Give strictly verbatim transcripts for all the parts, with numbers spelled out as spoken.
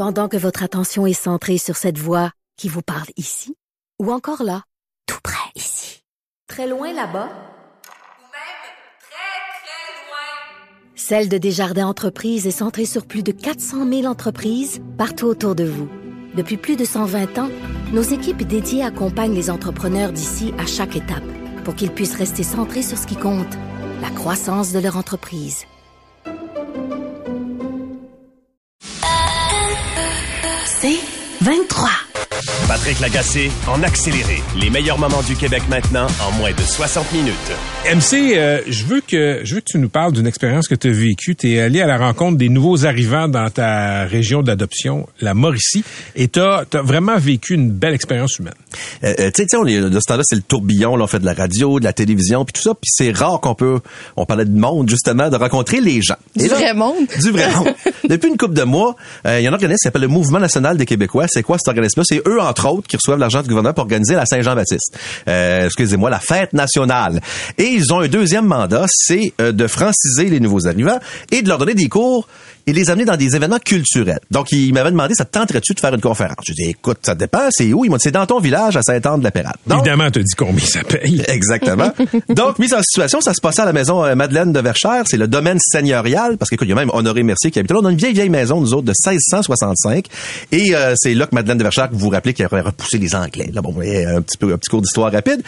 Pendant que votre attention est centrée sur cette voix qui vous parle ici, ou encore là, tout près ici, très loin là-bas, ou même très, très loin. Celle de Desjardins Entreprises est centrée sur plus de quatre cent mille entreprises partout autour de vous. Depuis plus de cent vingt ans, nos équipes dédiées accompagnent les entrepreneurs d'ici à chaque étape pour qu'ils puissent rester centrés sur ce qui compte, la croissance de leur entreprise. C'est vingt-trois. Patrick Lagacé en accéléré. Les meilleurs moments du Québec maintenant en moins de soixante minutes. M C, euh, je veux que je veux que tu nous parles d'une expérience que tu as vécue. Tu es allé à la rencontre des nouveaux arrivants dans ta région d'adoption, la Mauricie, et tu as vraiment vécu une belle expérience humaine. Euh, euh, tu sais, on est de ce temps-là, c'est le tourbillon. Là, on fait de la radio, de la télévision, puis tout ça. Puis c'est rare qu'on peut, on parlait de monde justement, de rencontrer les gens. Du et là, vrai monde. Du vrai monde. Depuis une couple de mois, euh, il y a un organisme qui s'appelle le Mouvement national des Québécois. C'est quoi cet organisme-là? C'est eux, entre autres, qui reçoivent l'argent du gouvernement pour organiser la Saint-Jean-Baptiste. Euh, excusez-moi, la fête nationale. Et ils ont un deuxième mandat, c'est euh, de franciser les nouveaux arrivants et de leur donner des cours et les amener dans des événements culturels. Donc, ils m'avaient demandé, ça te tenterait-tu de faire une conférence? Je dis, écoute, ça dépend, c'est où? Ils m'ont dit, c'est dans ton village, à Saint-Anne-de-la-Pérade. Donc, évidemment, tu as dit combien ça paye. Exactement. Donc, mise en situation, ça se passait à la maison euh, Madeleine de Verchères, c'est le domaine seigneurial, parce qu'écoute, il y a même Honoré Mercier qui habite là. On a une vieille, vieille maison, nous autres, de seize cent soixante-cinq. Et euh, c'est là que Madeleine de Verchères, vous vous rappelez, qui aurait repoussé les Anglais. Là, bon, vous voyez, un petit peu, un petit cours d'histoire rapide.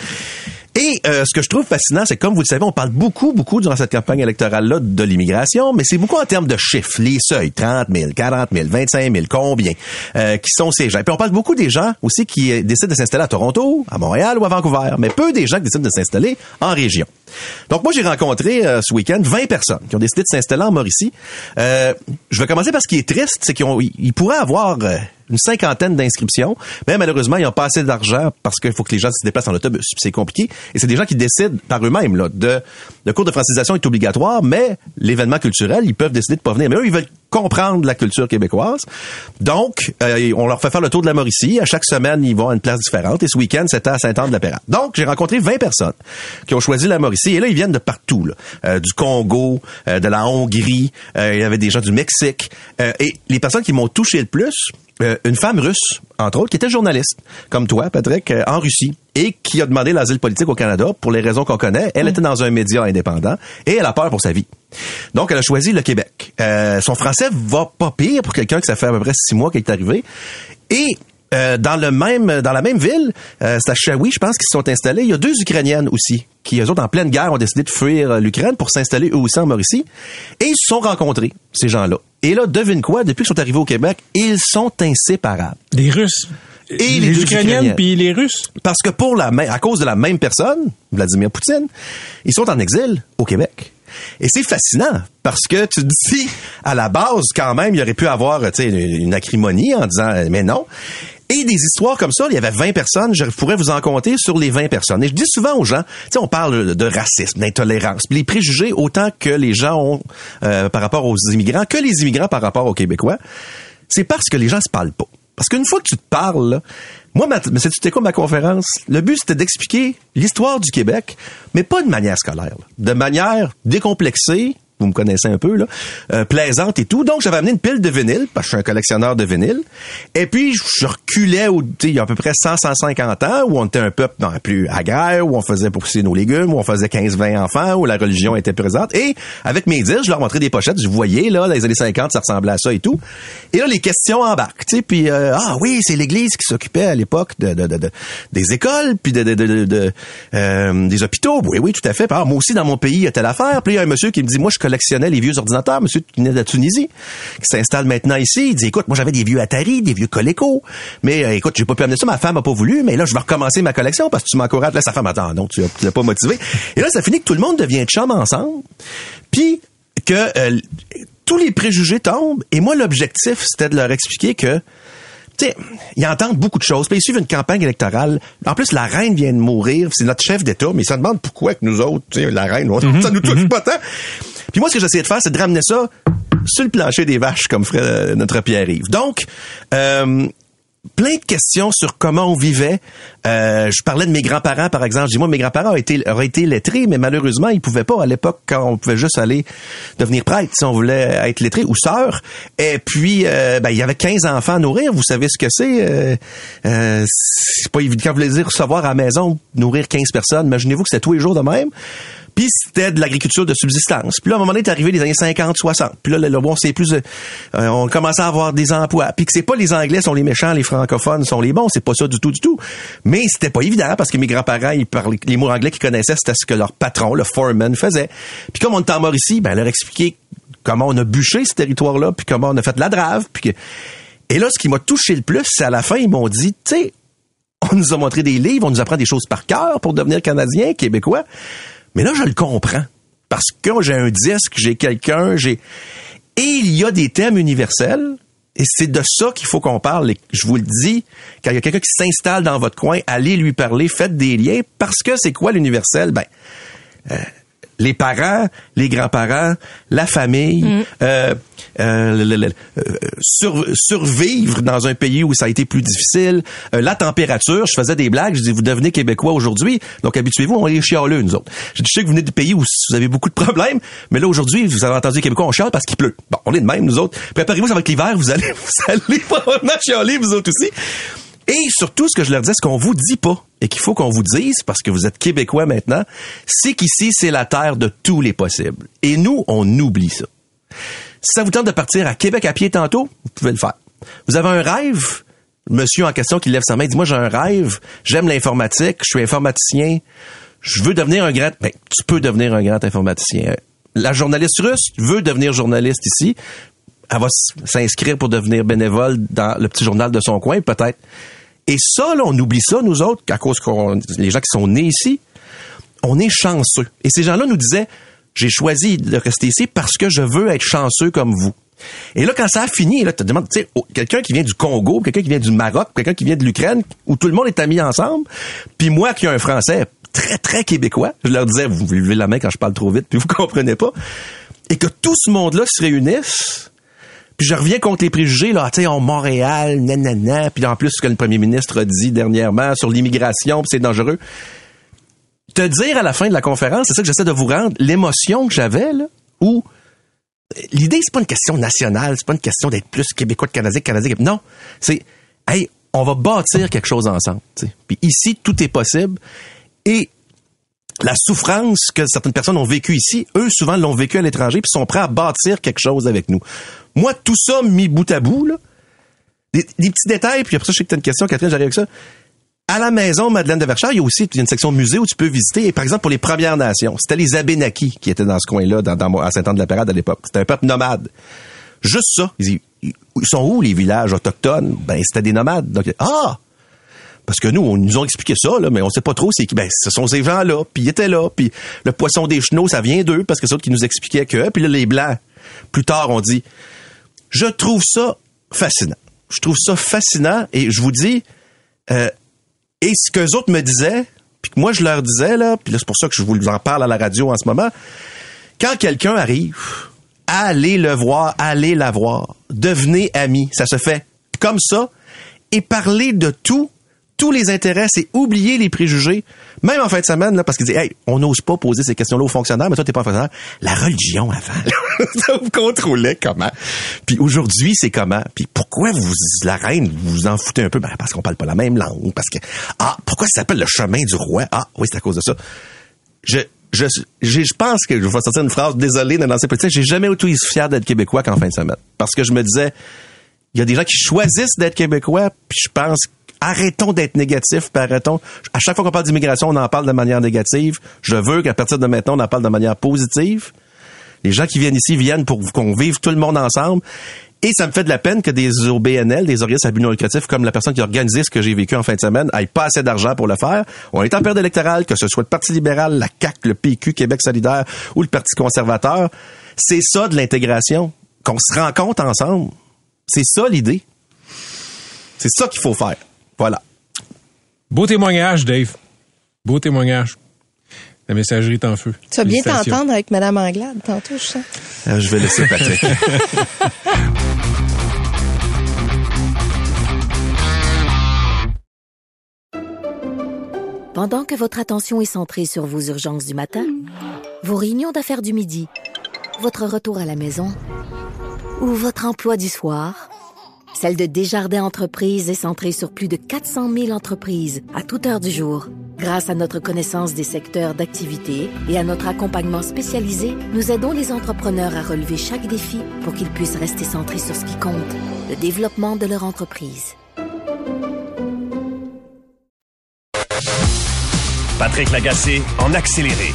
Et euh, ce que je trouve fascinant, c'est que comme vous le savez, on parle beaucoup, beaucoup durant cette campagne électorale-là de l'immigration, mais c'est beaucoup en termes de chiffres, les seuils, trente mille, quarante mille, vingt-cinq mille, combien, euh, qui sont ces gens. Et puis on parle beaucoup des gens aussi qui euh, décident de s'installer à Toronto, à Montréal ou à Vancouver, mais peu des gens qui décident de s'installer en région. Donc moi, j'ai rencontré euh, ce week-end vingt personnes qui ont décidé de s'installer en Mauricie. Euh, je vais commencer par ce qui est triste, c'est qu'ils ont, ils pourraient avoir... Euh, une cinquantaine d'inscriptions, mais malheureusement, ils n'ont pas assez d'argent parce qu'il faut que les gens se déplacent en autobus. Puis c'est compliqué. Et c'est des gens qui décident par eux-mêmes. Là, de, le cours de francisation est obligatoire, mais l'événement culturel, ils peuvent décider de pas venir. Mais eux, ils veulent comprendre la culture québécoise. Donc, euh, on leur fait faire le tour de la Mauricie. À chaque semaine, ils vont à une place différente. Et ce week-end, c'était à Saint-Anne-de-la-Pérade. Donc, j'ai rencontré vingt personnes qui ont choisi la Mauricie. Et là, ils viennent de partout. Là. Euh, du Congo, euh, de la Hongrie. Euh, il y avait des gens du Mexique. Euh, et les personnes qui m'ont touché le plus... Euh, une femme russe, entre autres, qui était journaliste, comme toi, Patrick, euh, en Russie, et qui a demandé l'asile politique au Canada pour les raisons qu'on connaît. Elle mmh. était dans un média indépendant et elle a peur pour sa vie. Donc, elle a choisi le Québec. Euh, son français va pas pire pour quelqu'un qui ça fait à peu près six mois qu'elle est arrivée. Et euh, dans le même, dans la même ville, euh, c'est à Shawi, je pense, qu'ils se sont installés. Il y a deux Ukrainiennes aussi, qui, eux autres, en pleine guerre, ont décidé de fuir l'Ukraine pour s'installer eux aussi en Mauricie. Et ils se sont rencontrés, ces gens-là. Et là, devine quoi, depuis qu'ils sont arrivés au Québec, ils sont inséparables. Les Russes. Et les, les Ukrainiennes puis les Russes. Parce que pour la même, à cause de la même personne, Vladimir Poutine, ils sont en exil au Québec. Et c'est fascinant parce que tu te dis, à la base, quand même, il aurait pu avoir, tu sais, une acrimonie en disant, mais non. Et des histoires comme ça, il y avait vingt personnes, je pourrais vous en compter sur les vingt personnes. Et je dis souvent aux gens, tu sais, on parle de racisme, d'intolérance, puis les préjugés autant que les gens ont euh, par rapport aux immigrants, que les immigrants par rapport aux Québécois, c'est parce que les gens se parlent pas. Parce qu'une fois que tu te parles, là, moi, ma, mais sais-tu quoi ma conférence? Le but, c'était d'expliquer l'histoire du Québec, mais pas de manière scolaire, là, de manière décomplexée, vous me connaissez un peu, là, euh, plaisante et tout. Donc, j'avais amené une pile de vinyle, parce que je suis un collectionneur de vinyle. Et puis, je reculais au, il y a à peu près cent, cent cinquante ans, où on était un peuple non, plus agraire, où on faisait pousser nos légumes, où on faisait quinze vingt enfants, où la religion était présente. Et, avec mes dires, je leur montrais des pochettes. Je voyais, là, dans les années cinquante, ça ressemblait à ça et tout. Et là, les questions embarquent, tu sais. Puis, euh, ah oui, c'est l'Église qui s'occupait à l'époque de, de, de, de des écoles, puis de, de, de, de, de euh, des hôpitaux. Oui, oui, tout à fait. Puis, ah, moi aussi, dans mon pays, il y a telle affaire. Puis, il y a un monsieur qui me dit, moi, je collectionnais les vieux ordinateurs, monsieur qui venait de la Tunisie, qui s'installe maintenant ici. Il dit, écoute, moi, j'avais des vieux Atari, des vieux Coleco. Mais, euh, écoute, j'ai pas pu amener ça. Ma femme a pas voulu. Mais là, je vais recommencer ma collection parce que tu m'encourages. Là, sa femme, attends, non, tu l'as pas motivé. Et là, ça finit que tout le monde devient chum ensemble. Puis, que euh, tous les préjugés tombent. Et moi, l'objectif, c'était de leur expliquer que tu sais, ils entendent beaucoup de choses. Puis ils suivent une campagne électorale. En plus, la reine vient de mourir. C'est notre chef d'État. Mais ils se demandent pourquoi que nous autres, tu sais, la reine, mm-hmm, ça nous touche mm-hmm. pas tant. Puis moi, ce que j'essayais de faire, c'est de ramener ça sur le plancher des vaches, comme ferait notre Pierre-Yves. Donc, euh, plein de questions sur comment on vivait. Euh, je parlais de mes grands-parents, par exemple. Je dis, moi, mes grands-parents auraient été, auraient été lettrés, mais malheureusement, ils pouvaient pas à l'époque quand on pouvait juste aller devenir prêtre si on voulait être lettré ou sœur. Et puis, euh, ben, il y avait quinze enfants à nourrir. Vous savez ce que c'est. Euh, euh, c'est pas évident. Quand vous voulez dire recevoir à la maison, nourrir quinze personnes, imaginez-vous que c'était tous les jours de même. Puis c'était de l'agriculture de subsistance. Puis là, à un moment donné, est arrivé les années cinquante, soixante. Puis là, là bon, c'est plus... Euh, on commençait à avoir des emplois. Puis que c'est pas les Anglais sont les méchants, les francophones sont les bons. C'est pas ça du tout, du tout. Mais c'était pas évident parce que mes grands-parents, ils parlaient... Les mots anglais qu'ils connaissaient, c'était ce que leur patron, le foreman, faisait. Puis comme on était en Mauricie, ben, leur expliquer comment on a bûché ce territoire-là, puis comment on a fait de la drave. Puis que... Et là, ce qui m'a touché le plus, c'est à la fin, ils m'ont dit, tu sais, on nous a montré des livres, on nous apprend des choses par cœur pour devenir Canadiens, Québécois. Mais là, je le comprends. Parce que j'ai un disque, j'ai quelqu'un, j'ai... Et il y a des thèmes universels, et c'est de ça qu'il faut qu'on parle. Et je vous le dis, quand il y a quelqu'un qui s'installe dans votre coin, allez lui parler, faites des liens, parce que c'est quoi l'universel? Ben, euh, les parents, les grands-parents, la famille, mmh. euh, euh, le, le, le, euh, sur, survivre dans un pays où ça a été plus difficile, euh, la température. Je faisais des blagues, je dis, vous devenez Québécois aujourd'hui, donc habituez-vous, on est chialeux, nous autres. Je dis, je sais que vous venez de pays où vous avez beaucoup de problèmes, mais là, aujourd'hui, vous avez entendu les Québécois, on chiale parce qu'il pleut. Bon, on est de même, nous autres. Préparez-vous, ça va être l'hiver, vous allez, vous allez probablement chialer, vous autres aussi. Et surtout, ce que je leur disais, ce qu'on vous dit pas, et qu'il faut qu'on vous dise, parce que vous êtes Québécois maintenant, c'est qu'ici, c'est la terre de tous les possibles. Et nous, on oublie ça. Si ça vous tente de partir à Québec à pied tantôt, vous pouvez le faire. Vous avez un rêve, monsieur en question qui lève sa main, dit, moi, j'ai un rêve, j'aime l'informatique, je suis informaticien, je veux devenir un grand... Ben, tu peux devenir un grand informaticien. La journaliste russe veut devenir journaliste ici. Elle va s'inscrire pour devenir bénévole dans le petit journal de son coin, peut-être. Et ça, là, on oublie ça, nous autres, à cause qu'on, les gens qui sont nés ici, on est chanceux. Et ces gens-là nous disaient, j'ai choisi de rester ici parce que je veux être chanceux comme vous. Et là, quand ça a fini, là, tu te demandes, tu sais, quelqu'un qui vient du Congo, quelqu'un qui vient du Maroc, quelqu'un qui vient de l'Ukraine, où tout le monde est amis ensemble, puis moi qui ai un français très, très québécois, je leur disais, vous levez la main quand je parle trop vite, puis vous comprenez pas, et que tout ce monde-là se réunisse. Puis je reviens contre les préjugés, là, tu sais, en Montréal, nanana, puis en plus, ce que le premier ministre a dit dernièrement sur l'immigration, puis c'est dangereux. Te dire à la fin de la conférence, c'est ça que j'essaie de vous rendre, l'émotion que j'avais, là, où l'idée, c'est pas une question nationale, c'est pas une question d'être plus québécois que canadien, canadien, non, c'est, hey, on va bâtir quelque chose ensemble, tu sais. Puis ici, tout est possible, et la souffrance que certaines personnes ont vécue ici, eux, souvent, l'ont vécu à l'étranger, puis sont prêts à bâtir quelque chose avec nous. Moi, tout ça mis bout à bout, là, des, des petits détails, puis après ça, je sais que tu as une question, Catherine, j'arrive avec ça. À la maison Madeleine de Verchères, il y a aussi une section musée où tu peux visiter. Et par exemple, pour les Premières Nations, c'était les Abénakis qui étaient dans ce coin-là, dans, dans, à Saint-Anne-de-la-Pérade à l'époque. C'était un peuple nomade. Juste ça. Ils, ils sont où, les villages autochtones? Ben, c'était des nomades. Donc, ah! Parce que nous, on nous ont expliqué ça, là, mais on sait pas trop c'est qui. Ben, ce sont ces gens-là, puis ils étaient là, puis le poisson des chenaux, ça vient d'eux, parce que c'est eux qui nous expliquaient que. Puis là, les Blancs, plus tard, on dit. Je trouve ça fascinant. Je trouve ça fascinant, et je vous dis, euh, et ce qu'eux autres me disaient, puis que moi je leur disais, là, puis là c'est pour ça que je vous en parle à la radio en ce moment, quand quelqu'un arrive, allez le voir, allez la voir, devenez amis, ça se fait comme ça, et parler de tout, tous les intérêts, c'est oublier les préjugés, même en fin de semaine, là, parce qu'ils disent, hey, on n'ose pas poser ces questions-là aux fonctionnaires, mais toi t'es pas un fonctionnaire, la religion avant, là, ça vous contrôlait comment, puis aujourd'hui c'est comment, puis pourquoi vous, la reine, vous vous en foutez un peu, ben parce qu'on parle pas la même langue, parce que, ah, pourquoi ça s'appelle le chemin du roi, ah, oui c'est à cause de ça, je, je, je, je pense que, je vais sortir une phrase, désolé d'un ancien politique, j'ai jamais été aussi fier d'être québécois qu'en fin de semaine, parce que je me disais, il y a des gens qui choisissent d'être québécois, puis je pense arrêtons d'être négatifs, puis arrêtons. À chaque fois qu'on parle d'immigration, on en parle de manière négative. Je veux qu'à partir de maintenant, on en parle de manière positive. Les gens qui viennent ici viennent pour qu'on vive tout le monde ensemble. Et ça me fait de la peine que des O B N L, des organismes à but non lucratif, comme la personne qui a organisé ce que j'ai vécu en fin de semaine, aient pas assez d'argent pour le faire. On est en période électorale, que ce soit le Parti libéral, la C A Q, le P Q, Québec solidaire ou le Parti conservateur. C'est ça de l'intégration. Qu'on se rencontre ensemble. C'est ça l'idée. C'est ça qu'il faut faire. Voilà. Beau témoignage, Dave. Beau témoignage. La messagerie est en feu. Tu vas bien t'entendre avec Mme Anglade tantôt, je sens. Euh, je vais laisser Patrick. Pendant que votre attention est centrée sur vos urgences du matin, vos réunions d'affaires du midi, votre retour à la maison ou votre emploi du soir, celle de Desjardins Entreprises est centrée sur plus de quatre cent mille entreprises à toute heure du jour. Grâce à notre connaissance des secteurs d'activité et à notre accompagnement spécialisé, nous aidons les entrepreneurs à relever chaque défi pour qu'ils puissent rester centrés sur ce qui compte, le développement de leur entreprise. Patrick Lagacé en accéléré.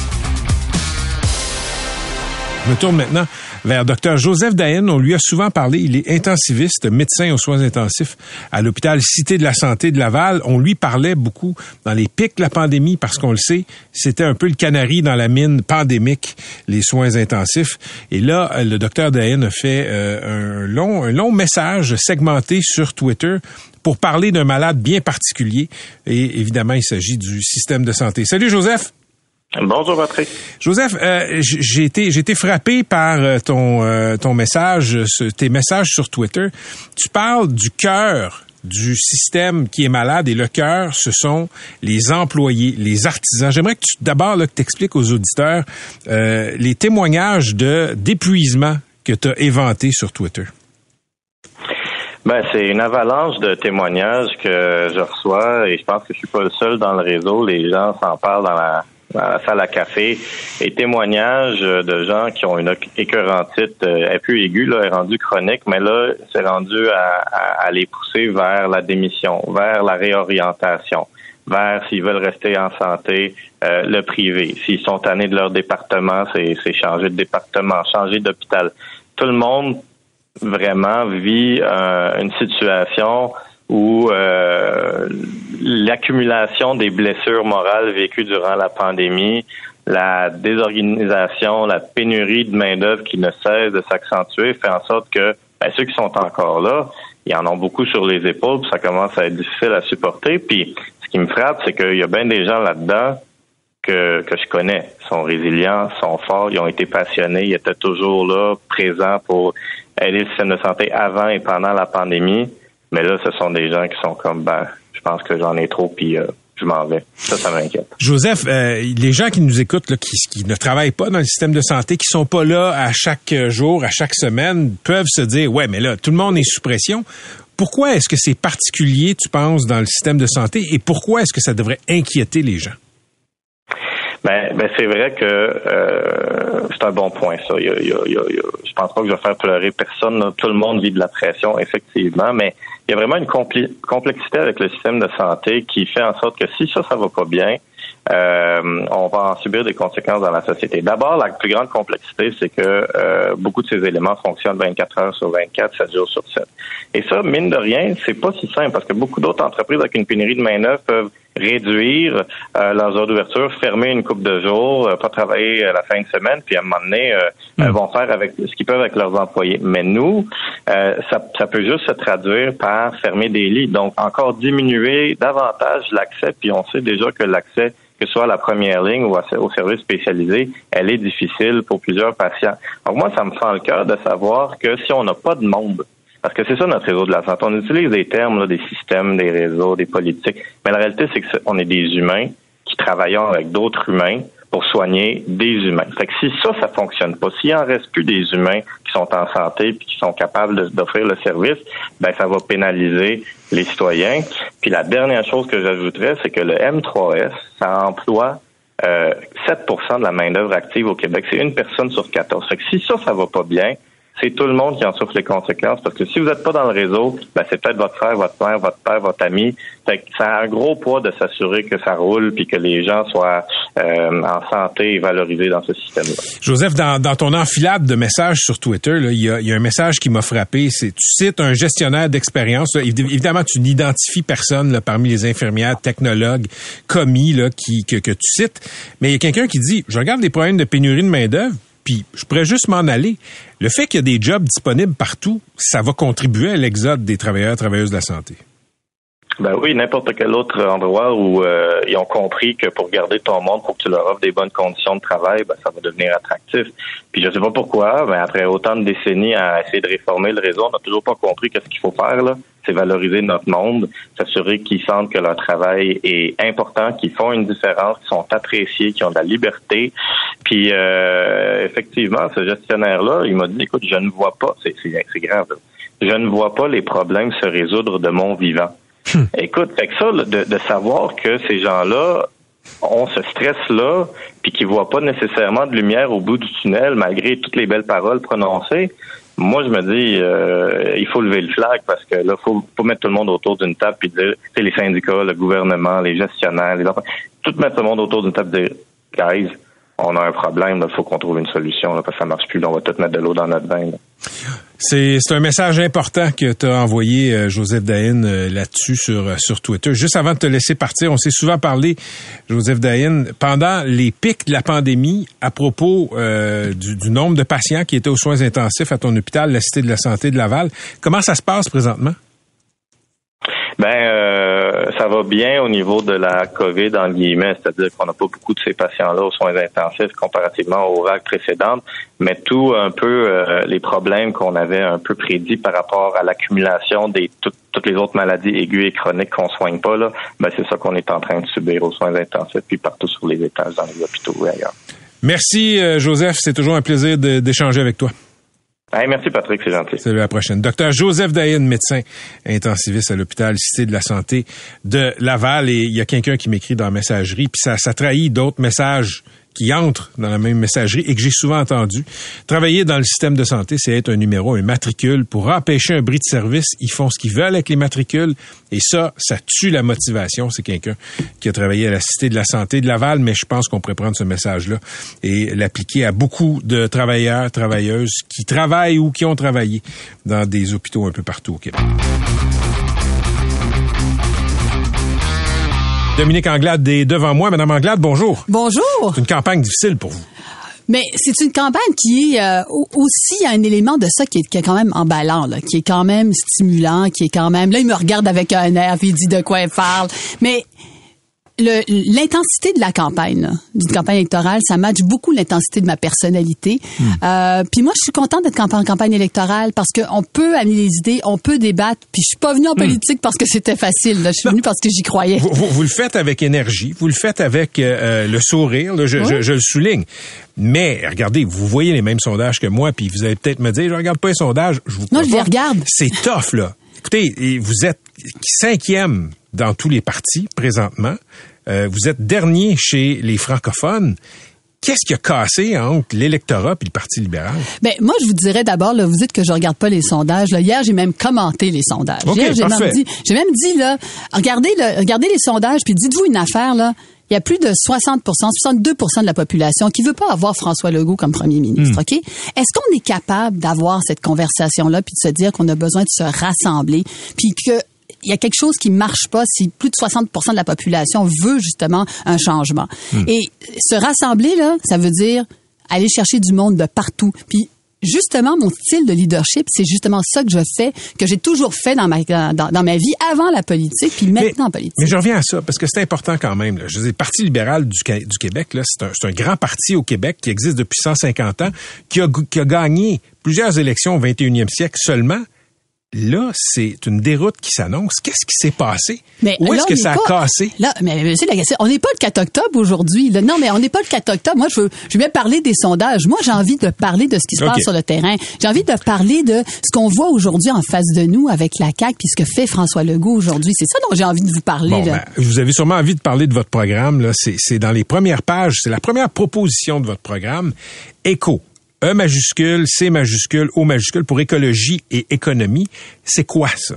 Je me tourne maintenant vers Dr Joseph Dayen. On lui a souvent parlé. Il est intensiviste, médecin aux soins intensifs à l'hôpital Cité de la Santé de Laval. On lui parlait beaucoup dans les pics de la pandémie parce qu'on le sait, c'était un peu le canari dans la mine pandémique, les soins intensifs. Et là, le docteur Dayen a fait euh, un long, un long message segmenté sur Twitter pour parler d'un malade bien particulier. Et évidemment, il s'agit du système de santé. Salut Joseph! Bonjour Patrick. Joseph, euh, j'ai été j'ai été frappé par ton euh, ton message, ce, tes messages sur Twitter. Tu parles du cœur du système qui est malade et le cœur, ce sont les employés, les artisans. J'aimerais que tu d'abord là que tu expliques aux auditeurs euh, les témoignages de d'épuisement que tu as éventés sur Twitter. Ben, c'est une avalanche de témoignages que je reçois et je pense que je suis pas le seul dans le réseau. Les gens s'en parlent dans la dans la salle à café, et témoignages de gens qui ont une écœurantite, euh, elle est plus aiguë, là, elle est rendue chronique, mais là, c'est rendu à, à, à les pousser vers la démission, vers la réorientation, vers, s'ils veulent rester en santé, euh, le privé. S'ils sont tannés de leur département, c'est, c'est changer de département, changer d'hôpital. Tout le monde, vraiment, vit euh, une situation où euh, l'accumulation des blessures morales vécues durant la pandémie, la désorganisation, la pénurie de main-d'œuvre qui ne cesse de s'accentuer fait en sorte que ben, ceux qui sont encore là, ils en ont beaucoup sur les épaules, puis ça commence à être difficile à supporter. Puis ce qui me frappe, c'est qu'il y a bien des gens là-dedans que, que je connais. Ils sont résilients, sont forts, ils ont été passionnés, ils étaient toujours là, présents pour aider le système de santé avant et pendant la pandémie. Mais là, ce sont des gens qui sont comme, ben, je pense que j'en ai trop, puis euh, je m'en vais. Ça, ça m'inquiète. Joseph, euh, les gens qui nous écoutent, là, qui, qui ne travaillent pas dans le système de santé, qui sont pas là à chaque jour, à chaque semaine, peuvent se dire, ouais, mais là, tout le monde est sous pression. Pourquoi est-ce que c'est particulier, tu penses, dans le système de santé, et pourquoi est-ce que ça devrait inquiéter les gens? Ben, ben c'est vrai que euh, c'est un bon point, ça. Il y a, il y a, il y a, je pense pas que je vais faire pleurer personne. Là. Tout le monde vit de la pression, effectivement, mais il y a vraiment une compli- complexité avec le système de santé qui fait en sorte que si ça, ça va pas bien, euh, on va en subir des conséquences dans la société. D'abord, la plus grande complexité, c'est que euh, beaucoup de ces éléments fonctionnent vingt-quatre heures sur vingt-quatre, sept jours sur sept. Et ça, mine de rien, c'est pas si simple parce que beaucoup d'autres entreprises avec une pénurie de main-d'œuvre peuvent réduire euh, leurs heures d'ouverture, fermer une couple de jours, euh, pas travailler euh, la fin de semaine, puis à un moment donné, euh, mmh. euh, vont faire avec ce qu'ils peuvent avec leurs employés. Mais nous, euh, ça, ça peut juste se traduire par fermer des lits. Donc, encore diminuer davantage l'accès, puis on sait déjà que l'accès, que ce soit à la première ligne ou au service spécialisé, elle est difficile pour plusieurs patients. Donc moi, ça me fend le cœur de savoir que si on n'a pas de monde, parce que c'est ça notre réseau de la santé. On utilise des termes, là, des systèmes, des réseaux, des politiques. Mais la réalité, c'est qu'on est des humains qui travaillons avec d'autres humains pour soigner des humains. Fait que si ça, ça fonctionne pas, s'il en reste plus des humains qui sont en santé puis qui sont capables de, d'offrir le service, ben ça va pénaliser les citoyens. Puis la dernière chose que j'ajouterais, c'est que le M trois S, ça emploie euh, sept pour cent de la main-d'œuvre active au Québec. C'est une personne sur quatorze. Fait que si ça, ça va pas bien, c'est tout le monde qui en souffre les conséquences, parce que si vous n'êtes pas dans le réseau, ben c'est peut-être votre frère, votre mère, votre père, votre ami. Fait que ça a un gros poids de s'assurer que ça roule puis que les gens soient euh, en santé et valorisés dans ce système-là. Joseph, dans, dans ton enfilade de messages sur Twitter, là, il y a, il y a un message qui m'a frappé. C'est, tu cites un gestionnaire d'expérience. Là, évidemment, tu n'identifies personne là, parmi les infirmières, technologues, commis là, qui, que, que tu cites. Mais il y a quelqu'un qui dit, je regarde les problèmes de pénurie de main-d'œuvre, puis je pourrais juste m'en aller. Le fait qu'il y a des jobs disponibles partout, ça va contribuer à l'exode des travailleurs et travailleuses de la santé. Ben oui, n'importe quel autre endroit où euh, ils ont compris que pour garder ton monde, pour que tu leur offres des bonnes conditions de travail, ben ça va devenir attractif. Puis je sais pas pourquoi, mais après autant de décennies à essayer de réformer le réseau, on n'a toujours pas compris qu'est-ce qu'il faut faire là. c'est valoriser notre monde, s'assurer qu'ils sentent que leur travail est important, qu'ils font une différence, qu'ils sont appréciés, qu'ils ont de la liberté. Puis euh, effectivement, ce gestionnaire-là, il m'a dit, écoute, je ne vois pas, c'est, c'est, c'est grave, là. Je ne vois pas les problèmes se résoudre de mon vivant. Hum. Écoute, fait que ça, de, de savoir que ces gens-là ont ce stress-là, puis qu'ils voient pas nécessairement de lumière au bout du tunnel, malgré toutes les belles paroles prononcées, moi, je me dis, euh, il faut lever le flag parce que là, faut, faut mettre tout le monde autour d'une table puis dire, tu sais, les syndicats, le gouvernement, les gestionnaires, les enfants, tout mettre tout le monde autour d'une table et dire, guys, on a un problème, il faut qu'on trouve une solution là, parce que ça marche plus, là, on va tout mettre de l'eau dans notre bain. Là. C'est, c'est un message important que tu as envoyé, euh, Joseph Dayen, euh, là-dessus sur, euh, sur Twitter. Juste avant de te laisser partir, on s'est souvent parlé, Joseph Dayen, pendant les pics de la pandémie, à propos euh, du, du nombre de patients qui étaient aux soins intensifs à ton hôpital, la Cité de la Santé de Laval. Comment ça se passe présentement? Ben, euh, ça va bien au niveau de la COVID, en guillemets, c'est-à-dire qu'on n'a pas beaucoup de ces patients-là aux soins intensifs comparativement aux vagues précédentes, mais tout un peu euh, les problèmes qu'on avait un peu prédits par rapport à l'accumulation des tout, toutes les autres maladies aiguës et chroniques qu'on soigne pas, là, ben c'est ça qu'on est en train de subir aux soins intensifs, puis partout sur les étages dans les hôpitaux et ailleurs. Merci, euh, Joseph, c'est toujours un plaisir de, d'échanger avec toi. Hey, merci Patrick, c'est gentil. Salut, à la prochaine. Docteur Joseph Dayen, médecin intensiviste à l'hôpital Cité de la Santé de Laval. Et il y a quelqu'un qui m'écrit dans la messagerie, puis ça, ça trahit d'autres messages qui entrent dans la même messagerie et que j'ai souvent entendu. Travailler dans le système de santé, c'est être un numéro, un matricule. Pour empêcher un bris de service, ils font ce qu'ils veulent avec les matricules. Et ça, ça tue la motivation. C'est quelqu'un qui a travaillé à la Cité de la Santé de Laval, mais je pense qu'on pourrait prendre ce message-là et l'appliquer à beaucoup de travailleurs, travailleuses qui travaillent ou qui ont travaillé dans des hôpitaux un peu partout au Québec. Dominique Anglade est devant moi. Madame Anglade, bonjour. Bonjour. C'est une campagne difficile pour vous. Mais c'est une campagne qui est euh, aussi un élément de ça qui est, qui est quand même emballant, là, qui est quand même stimulant, qui est quand même... Là, il me regarde avec un air, puis il dit de quoi il parle. Mais le, l'intensité de la campagne, là, d'une campagne électorale, ça matche beaucoup l'intensité de ma personnalité. Mmh. Euh, puis moi, je suis contente d'être en campagne électorale parce qu'on peut amener les idées, on peut débattre. Puis je suis pas venue en politique mmh. parce que c'était facile. Là. Je suis venue parce que j'y croyais. Vous, vous, vous le faites avec énergie, vous le faites avec euh, le sourire, là, je, oui. je, je le souligne. Mais regardez, vous voyez les mêmes sondages que moi, puis vous allez peut-être me dire, je regarde pas les sondages. Je vous non, je les regarde. C'est tough, là. Écoutez, vous êtes cinquième dans tous les partis présentement. Euh, vous êtes dernier chez les francophones. Qu'est-ce qui a cassé entre l'électorat et le Parti libéral? Ben moi, je vous dirais d'abord, là, vous dites que je regarde pas les sondages. Là, hier, j'ai même commenté les sondages. Okay, hier, j'ai parfait. même dit, j'ai même dit là, regardez, là, regardez les sondages, puis dites-vous une affaire là. Il y a plus de soixante pour cent, soixante-deux pour cent de la population qui veut pas avoir François Legault comme premier ministre, mmh. OK? Est-ce qu'on est capable d'avoir cette conversation-là puis de se dire qu'on a besoin de se rassembler puis que il y a quelque chose qui marche pas si plus de soixante pour cent de la population veut justement un changement. Mmh. Et se rassembler, là, ça veut dire aller chercher du monde de partout. Puis justement, mon style de leadership, c'est justement ça que je fais, que j'ai toujours fait dans ma dans, dans ma vie avant la politique, puis maintenant mais, en politique. Mais je reviens à ça, parce que c'est important quand même. Là. Je veux dire, le Parti libéral du, du Québec, là, c'est un, c'est un grand parti au Québec qui existe depuis cent cinquante ans, qui a, qui a gagné plusieurs élections au vingt et unième siècle seulement. Là, c'est une déroute qui s'annonce. Qu'est-ce qui s'est passé? Mais Où est-ce que ça pas, a cassé? Là, mais monsieur Lagacé, on n'est pas le quatre octobre aujourd'hui. Là. Non, mais on n'est pas le quatre octobre. Moi, je veux, je veux bien parler des sondages. Moi, j'ai envie de parler de ce qui se okay. passe sur le terrain. J'ai envie de parler de ce qu'on voit aujourd'hui en face de nous avec la C A Q puis ce que fait François Legault aujourd'hui. C'est ça dont j'ai envie de vous parler. Bon, là. Ben, vous avez sûrement envie de parler de votre programme. Là. C'est, c'est dans les premières pages. C'est la première proposition de votre programme. Éco. E majuscule, C majuscule, O majuscule pour écologie et économie. C'est quoi ça?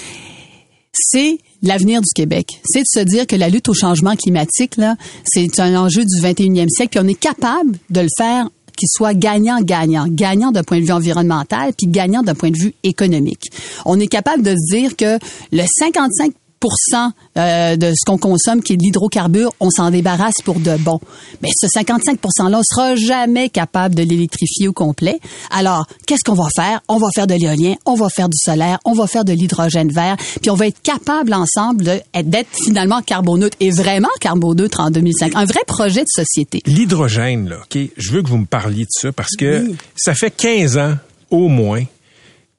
C'est l'avenir du Québec. C'est de se dire que la lutte au changement climatique, là, c'est un enjeu du vingt et unième siècle, puis on est capable de le faire qu'il soit gagnant-gagnant. Gagnant d'un point de vue environnemental, puis gagnant d'un point de vue économique. On est capable de se dire que le cinquante-cinq pour cent euh, de ce qu'on consomme, qui est de l'hydrocarbure, on s'en débarrasse pour de bon. Mais ce cinquante-cinq pour cent-là, on sera jamais capable de l'électrifier au complet. Alors, qu'est-ce qu'on va faire? On va faire de l'éolien, on va faire du solaire, on va faire de l'hydrogène vert, puis on va être capable ensemble de, d'être finalement carboneutre et vraiment carboneutre en deux mille cinq. Un vrai projet de société. L'hydrogène, là, OK? Je veux que vous me parliez de ça parce que oui. ça fait quinze ans, au moins,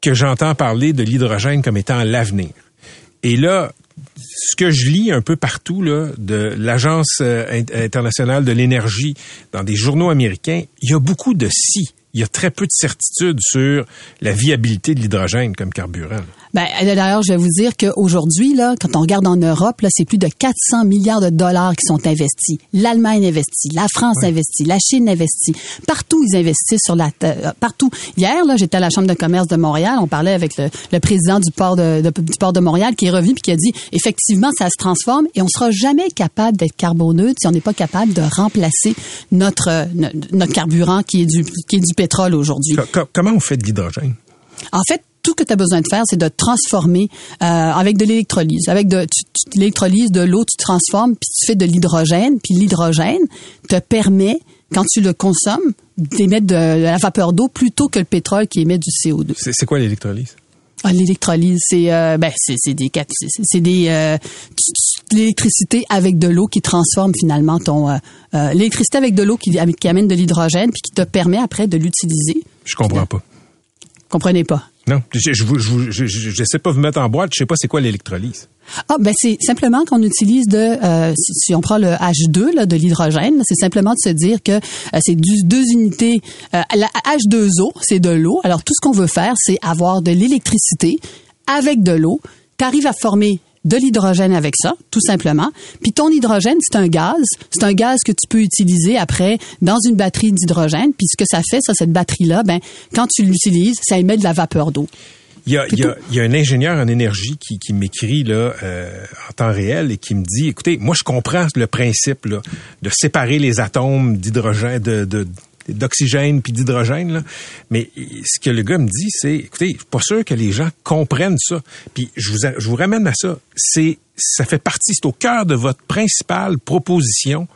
que j'entends parler de l'hydrogène comme étant l'avenir. Et là, ce que je lis un peu partout là, de l'Agence internationale de l'énergie, dans des journaux américains, il y a beaucoup de si. Il y a très peu de certitude sur la viabilité de l'hydrogène comme carburant. Ben, d'ailleurs, je vais vous dire qu'aujourd'hui, là, quand on regarde en Europe, là, c'est plus de quatre cents milliards de dollars qui sont investis. L'Allemagne investit, la France ouais. investit, la Chine investit. Partout, ils investissent sur la euh, partout. Hier, là, j'étais à la Chambre de commerce de Montréal. On parlait avec le, le président du port de, de, du port de Montréal qui est revenu puis qui a dit, effectivement, ça se transforme et on sera jamais capable d'être carboneutre si on n'est pas capable de remplacer notre euh, notre carburant qui est du qui est du pétrole aujourd'hui. Comment on fait de l'hydrogène? En fait, tout ce que tu as besoin de faire, c'est de transformer euh, avec de l'électrolyse. Avec de tu, tu, l'électrolyse de l'eau, tu transformes, puis tu fais de l'hydrogène. Puis l'hydrogène te permet, quand tu le consommes, d'émettre de la vapeur d'eau plutôt que le pétrole qui émet du C O deux. C'est, c'est quoi l'électrolyse? Ah, l'électrolyse, c'est c'est ben c'est, c'est des c'est, c'est des euh, l'électricité avec de l'eau qui transforme finalement ton euh, euh, l'électricité avec de l'eau qui, qui amène de l'hydrogène puis qui te permet après de l'utiliser. Je comprends pas. Comprenez pas. Non, je je je je je sais pas vous mettre en boîte, je sais pas c'est quoi l'électrolyse. Ah ben c'est simplement qu'on utilise de euh, si, si on prend le H deux là de l'hydrogène, c'est simplement de se dire que euh, c'est du, deux unités euh, la H deux O, c'est de l'eau. Alors tout ce qu'on veut faire, c'est avoir de l'électricité avec de l'eau. Tu arrives à former de l'hydrogène avec ça, tout simplement. Puis ton hydrogène, c'est un gaz. C'est un gaz que tu peux utiliser après dans une batterie d'hydrogène. Puis ce que ça fait, ça, cette batterie-là, ben quand tu l'utilises, ça émet de la vapeur d'eau. Il y a, il y a, il y a un ingénieur en énergie qui, qui m'écrit là euh, en temps réel et qui me dit, écoutez, moi je comprends le principe là, de séparer les atomes d'hydrogène, de, de d'oxygène puis d'hydrogène là, mais ce que le gars me dit, c'est, écoutez, je suis pas sûr que les gens comprennent ça. Puis je vous je vous ramène à ça. C'est ça fait partie, c'est au cœur de votre principale proposition.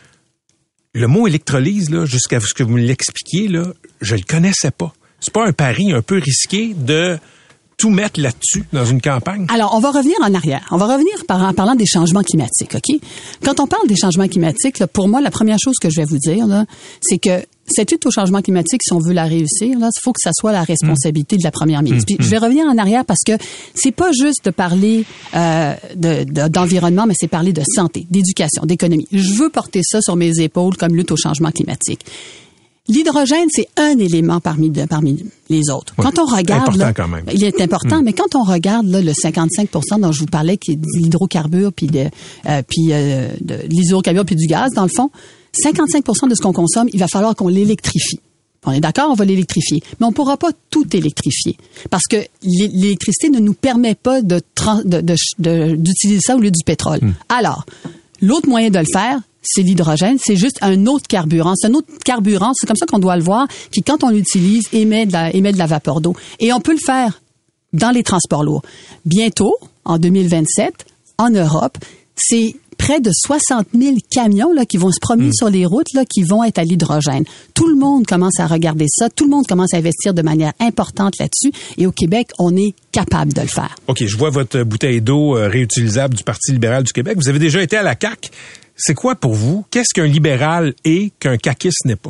Le mot électrolyse là, jusqu'à ce que vous me l'expliquiez là, je le connaissais pas. C'est pas un pari un peu risqué de tout mettre là-dessus dans une campagne? Alors, on va revenir en arrière. On va revenir par, en parlant des changements climatiques, OK? Quand on parle des changements climatiques, là, pour moi, la première chose que je vais vous dire, là, c'est que cette lutte au changement climatique, si on veut la réussir, là, il faut que ça soit la responsabilité mmh. de la première ministre. Mmh. Puis, je vais revenir en arrière parce que c'est pas juste de parler euh, de, de, d'environnement, mais c'est parler de santé, d'éducation, d'économie. Je veux porter ça sur mes épaules comme lutte au changement climatique. L'hydrogène, c'est un élément parmi de, parmi les autres. Oui, quand on regarde, là, quand même. il est important, mmh. mais quand on regarde là, le cinquante-cinq pour cent dont je vous parlais, qui est de l'hydrocarbure puis de, euh, puis euh, de l'hydrocarbure puis du gaz, dans le fond, cinquante-cinq pour cent de ce qu'on consomme, il va falloir qu'on l'électrifie. On est d'accord, on va l'électrifier, mais on ne pourra pas tout électrifier parce que l'électricité ne nous permet pas de, de, de, de d'utiliser ça au lieu du pétrole. Mmh. Alors, l'autre moyen de le faire, c'est l'hydrogène, c'est juste un autre carburant. C'est un autre carburant, c'est comme ça qu'on doit le voir, qui, quand on l'utilise, émet de la, émet de la vapeur d'eau. Et on peut le faire dans les transports lourds. Bientôt, en deux mille vingt-sept, en Europe, c'est près de soixante mille camions là, qui vont se promener mmh. sur les routes là, qui vont être à l'hydrogène. Tout le monde commence à regarder ça. Tout le monde commence à investir de manière importante là-dessus. Et au Québec, on est capable de le faire. OK, je vois votre bouteille d'eau euh, réutilisable du Parti libéral du Québec. Vous avez déjà été à la C A Q. C'est quoi pour vous? Qu'est-ce qu'un libéral est qu'un caquiste n'est pas?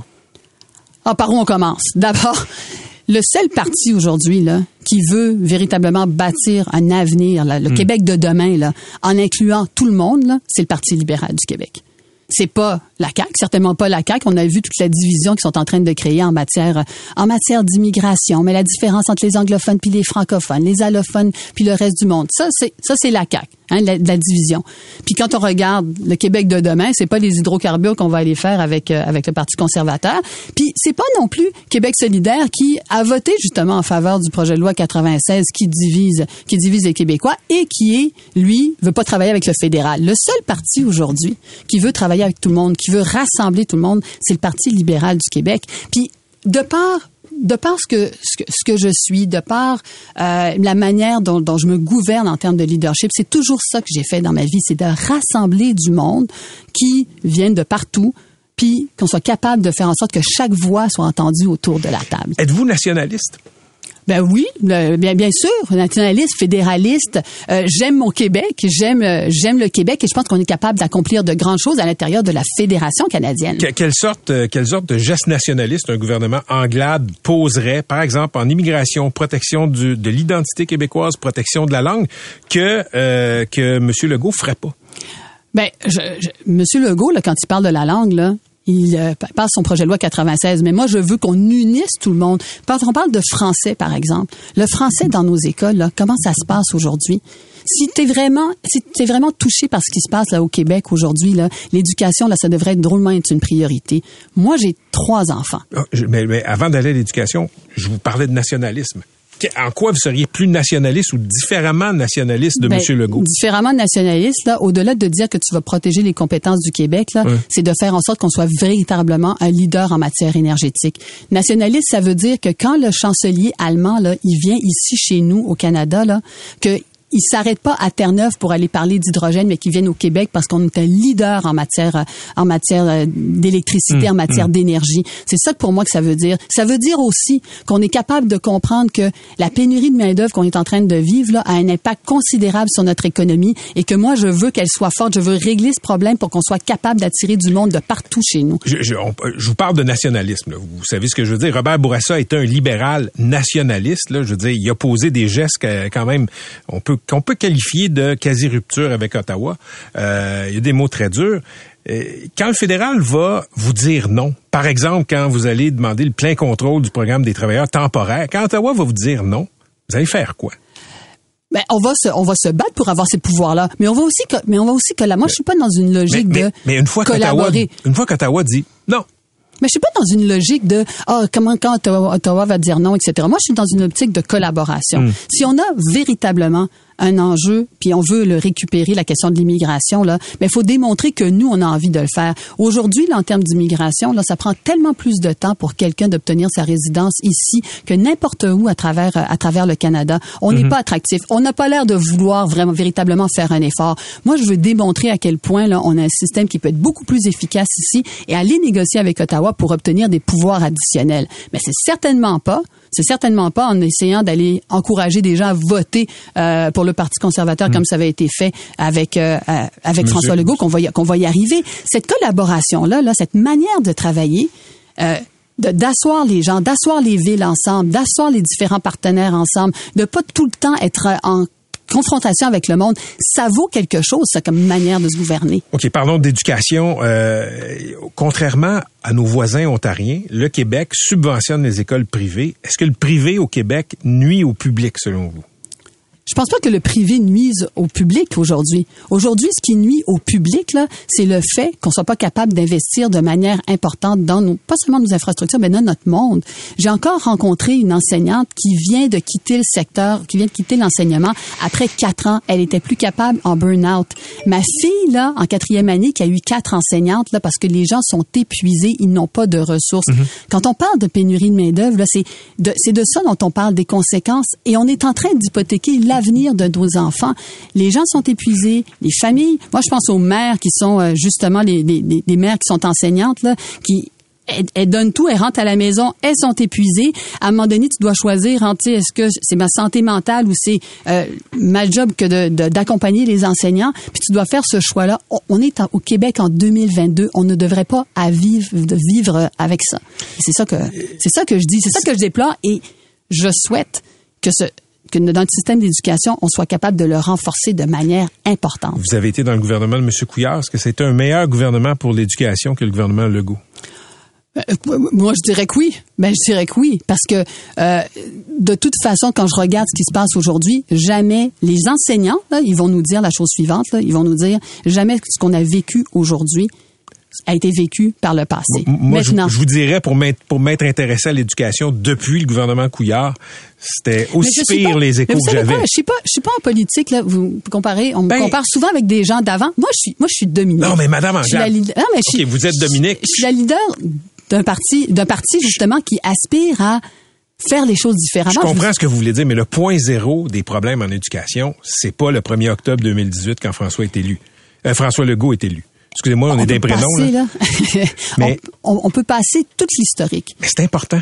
Ah, par où on commence? D'abord, le seul parti aujourd'hui là qui veut véritablement bâtir un avenir, là, le mmh. Québec de demain, là, en incluant tout le monde, là, c'est le Parti libéral du Québec. C'est pas la C A Q, certainement pas la C A Q. On a vu toute la division qu'ils sont en train de créer en matière en matière d'immigration, mais la différence entre les anglophones puis les francophones, les allophones puis le reste du monde. Ça c'est ça c'est la C A Q, hein, la, la division. Puis quand on regarde le Québec de demain, c'est pas les hydrocarbures qu'on va aller faire avec euh, avec le Parti conservateur. Puis c'est pas non plus Québec solidaire qui a voté justement en faveur du projet de loi quatre-vingt-seize qui divise qui divise les Québécois et qui est lui veut pas travailler avec le fédéral. Le seul parti aujourd'hui qui veut travailler avec tout le monde, qui veut rassembler tout le monde, c'est le Parti libéral du Québec. Puis, de par, de par ce que, ce que, ce que je suis, de par euh, la manière dont, dont je me gouverne en termes de leadership, c'est toujours ça que j'ai fait dans ma vie, c'est de rassembler du monde qui viennent de partout, puis qu'on soit capable de faire en sorte que chaque voix soit entendue autour de la table. Êtes-vous nationaliste? Ben oui, le, bien bien sûr, nationaliste, fédéraliste. Euh, j'aime mon Québec, j'aime euh, j'aime le Québec et je pense qu'on est capable d'accomplir de grandes choses à l'intérieur de la Fédération canadienne. Que, quelle sorte euh, quelle sorte de geste nationaliste un gouvernement Anglade poserait, par exemple en immigration, protection du, de l'identité québécoise, protection de la langue, que euh, que M. Legault ferait pas? Ben, je, je, M. Legault, là, quand il parle de la langue, là. Il euh, passe son projet de loi quatre-vingt-seize, mais moi, je veux qu'on unisse tout le monde. Quand on parle de français, par exemple, le français dans nos écoles, là, comment ça se passe aujourd'hui? Si t'es vraiment, si t'es vraiment touché par ce qui se passe là au Québec aujourd'hui, là, l'éducation, là, ça devrait être drôlement être une priorité. Moi, j'ai trois enfants. Oh, je, mais, mais avant d'aller à l'éducation, je vous parlais de nationalisme. En quoi vous seriez plus nationaliste ou différemment nationaliste de ben, M. Legault? Différemment nationaliste, là, au-delà de dire que tu vas protéger les compétences du Québec, là, ouais. c'est de faire en sorte qu'on soit véritablement un leader en matière énergétique. Nationaliste, ça veut dire que quand le chancelier allemand, là, il vient ici chez nous, au Canada, là, que ils s'arrêtent pas à Terre-Neuve pour aller parler d'hydrogène, mais qu'ils viennent au Québec parce qu'on est un leader en matière, en matière d'électricité, mmh, en matière mmh. d'énergie. C'est ça pour moi que ça veut dire. Ça veut dire aussi qu'on est capable de comprendre que la pénurie de main-d'œuvre qu'on est en train de vivre là a un impact considérable sur notre économie et que moi je veux qu'elle soit forte. Je veux régler ce problème pour qu'on soit capable d'attirer du monde de partout chez nous. Je, je, on, je vous parle de nationalisme. Là. Vous savez ce que je veux dire. Robert Bourassa est un libéral nationaliste. Là. Je veux dire, il a posé des gestes que, quand même, on peut qu'on peut qualifier de quasi-rupture avec Ottawa. Euh, il y a des mots très durs. Quand le fédéral va vous dire non, par exemple, quand vous allez demander le plein contrôle du programme des travailleurs temporaires, quand Ottawa va vous dire non, vous allez faire quoi? Ben, on va se, on va se battre pour avoir ces pouvoirs-là. Mais on va aussi, que, mais on va aussi que là, moi, je suis pas dans une logique mais, mais, de mais une fois collaborer. qu'Ottawa, une fois qu'Ottawa dit non. Mais je suis pas dans une logique de ah oh, comment quand Ottawa, Ottawa va dire non, et cetera. Moi, je suis dans une optique de collaboration. Mm. Si on a véritablement un enjeu, puis on veut le récupérer, la question de l'immigration, là, mais il faut démontrer que nous, on a envie de le faire. Aujourd'hui, là, en termes d'immigration, là, ça prend tellement plus de temps pour quelqu'un d'obtenir sa résidence ici que n'importe où à travers à travers le Canada. On n'est mm-hmm. pas attractif. On n'a pas l'air de vouloir vraiment véritablement faire un effort. Moi, je veux démontrer à quel point là, on a un système qui peut être beaucoup plus efficace ici et aller négocier avec Ottawa pour obtenir des pouvoirs additionnels. Mais c'est certainement pas C'est certainement pas en essayant d'aller encourager des gens à voter euh, pour le Parti conservateur mmh. comme ça avait été fait avec euh, avec Monsieur. François Legault qu'on va y, qu'on va y arriver. Cette collaboration là, là, cette manière de travailler, euh, de, d'asseoir les gens, d'asseoir les villes ensemble, d'asseoir les différents partenaires ensemble, de pas tout le temps être en confrontation avec le monde, ça vaut quelque chose, ça, comme manière de se gouverner. OK, parlons d'éducation. Euh, contrairement à nos voisins ontariens, le Québec subventionne les écoles privées. Est-ce que le privé au Québec nuit au public, selon vous? Je pense pas que le privé nuise au public aujourd'hui. Aujourd'hui, ce qui nuit au public, là, c'est le fait qu'on soit pas capable d'investir de manière importante dans nos, pas seulement nos infrastructures, mais dans notre monde. J'ai encore rencontré une enseignante qui vient de quitter le secteur, qui vient de quitter l'enseignement après quatre ans. Elle était plus capable en burn-out. Ma fille, là, en quatrième année, qui a eu quatre enseignantes, là, parce que les gens sont épuisés, ils n'ont pas de ressources. Mm-hmm. Quand on parle de pénurie de main-d'œuvre, là, c'est de, c'est de ça dont on parle, des conséquences. Et on est en train d'hypothéquer l'avenir de nos enfants. Les gens sont épuisés, les familles. Moi, je pense aux mères qui sont euh, justement les, les, les mères qui sont enseignantes, là, qui elles, elles donnent tout, elles rentrent à la maison, elles sont épuisées. À un moment donné, tu dois choisir entre, est-ce que c'est ma santé mentale ou c'est euh, ma job que de, de, d'accompagner les enseignants. Puis tu dois faire ce choix-là. On, on est en, au Québec en deux mille vingt-deux. On ne devrait pas à vivre, de vivre avec ça. Et c'est ça que, c'est ça que je dis, c'est ça que je déplore et je souhaite que ce que dans le système d'éducation, on soit capable de le renforcer de manière importante. Vous avez été dans le gouvernement de M. Couillard. Est-ce que c'était un meilleur gouvernement pour l'éducation que le gouvernement Legault? Euh, moi, je dirais que oui. Ben, je dirais que oui. Parce que, euh, de toute façon, quand je regarde ce qui se passe aujourd'hui, jamais les enseignants, là, ils vont nous dire la chose suivante, là, ils vont nous dire jamais ce qu'on a vécu aujourd'hui a été vécu par le passé. Moi, Maintenant, je, je vous dirais, pour m'être, pour m'être intéressé à l'éducation depuis le gouvernement Couillard, c'était aussi pire pas, les échos que j'avais. Quoi, je suis pas, je suis pas en politique, là. Vous comparez, on ben, me compare souvent avec des gens d'avant. Moi, je suis, moi, je suis Dominique. Non, mais Madame Anglade. Non, mais je suis, OK, vous êtes Dominique. Je, je suis la leader d'un parti, d'un parti, justement, qui aspire à faire les choses différemment. Je comprends je... ce que vous voulez dire, mais le point zéro des problèmes en éducation, c'est pas le premier octobre deux mille dix-huit quand François est élu. Euh, François Legault est élu. Excusez-moi, on, on est des prénoms. Là. là. mais on, on, on peut passer toute l'historique. Mais c'est important.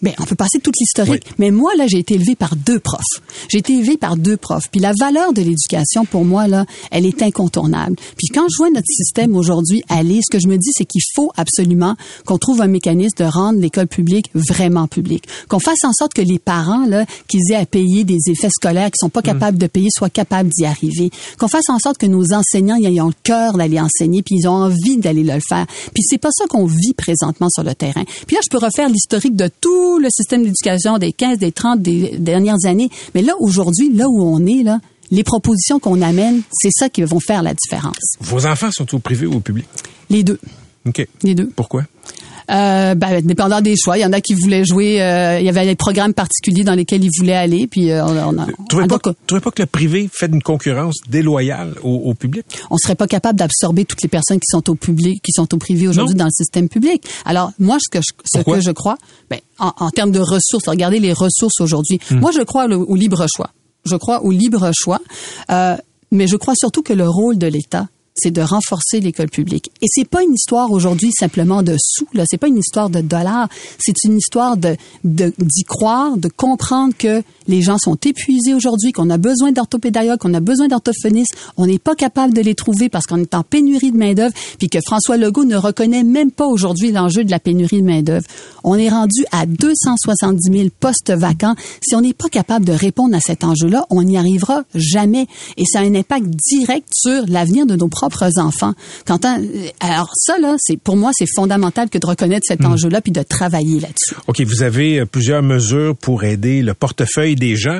Ben, on peut passer toute l'historique. Oui. Mais moi, là, j'ai été élevée par deux profs. J'ai été élevée par deux profs. Puis la valeur de l'éducation, pour moi, là, elle est incontournable. Puis quand je vois notre système aujourd'hui aller, ce que je me dis, c'est qu'il faut absolument qu'on trouve un mécanisme de rendre l'école publique vraiment publique. Qu'on fasse en sorte que les parents, là, qu'ils aient à payer des effets scolaires qu'ils sont pas capables mmh. de payer, soient capables d'y arriver. Qu'on fasse en sorte que nos enseignants, ils ont le cœur d'aller enseigner, puis ils ont envie d'aller le faire. Puis c'est pas ça qu'on vit présentement sur le terrain. Puis là, je peux refaire l'historique de tout le système d'éducation des quinze, des trente des dernières années. Mais là, aujourd'hui, là où on est, là, les propositions qu'on amène, c'est ça qui vont faire la différence. Vos enfants sont au privé ou au public? Les deux. OK. Les deux. Pourquoi? Euh, ben, dépendant des choix. Il y en a qui voulaient jouer, euh, il y avait des programmes particuliers dans lesquels ils voulaient aller, puis euh, on a... Tu trouvez pas, que, pas que le privé fait une concurrence déloyale au, au public? On serait pas capable d'absorber toutes les personnes qui sont au public, qui sont au privé aujourd'hui dans le système public. Alors, moi, ce que je, ce Pourquoi? que je crois, ben, en, en termes de ressources, regardez les ressources aujourd'hui. Hum. Moi, je crois au, au libre choix. Je crois au libre choix, euh, mais je crois surtout que le rôle de l'État, c'est de renforcer l'école publique. Et c'est pas une histoire aujourd'hui simplement de sous, là. C'est pas une histoire de dollars. C'est une histoire de, de, d'y croire, de comprendre que les gens sont épuisés aujourd'hui, qu'on a besoin d'orthopédagogues, qu'on a besoin d'orthophonistes. On n'est pas capable de les trouver parce qu'on est en pénurie de main-d'œuvre, puis que François Legault ne reconnaît même pas aujourd'hui l'enjeu de la pénurie de main-d'œuvre. On est rendu à deux cent soixante-dix mille postes vacants. Si on n'est pas capable de répondre à cet enjeu-là, on n'y arrivera jamais. Et ça a un impact direct sur l'avenir de nos propres enfants. Quand on, alors ça, là, c'est, pour moi, c'est fondamental que de reconnaître cet mmh. enjeu-là puis de travailler là-dessus. OK, vous avez plusieurs mesures pour aider le portefeuille des gens.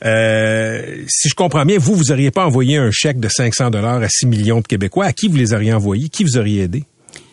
Euh, si je comprends bien, vous, vous n'auriez pas envoyé un chèque de cinq cents dollars à six millions de Québécois. À qui vous les auriez envoyés? Qui vous auriez aidé?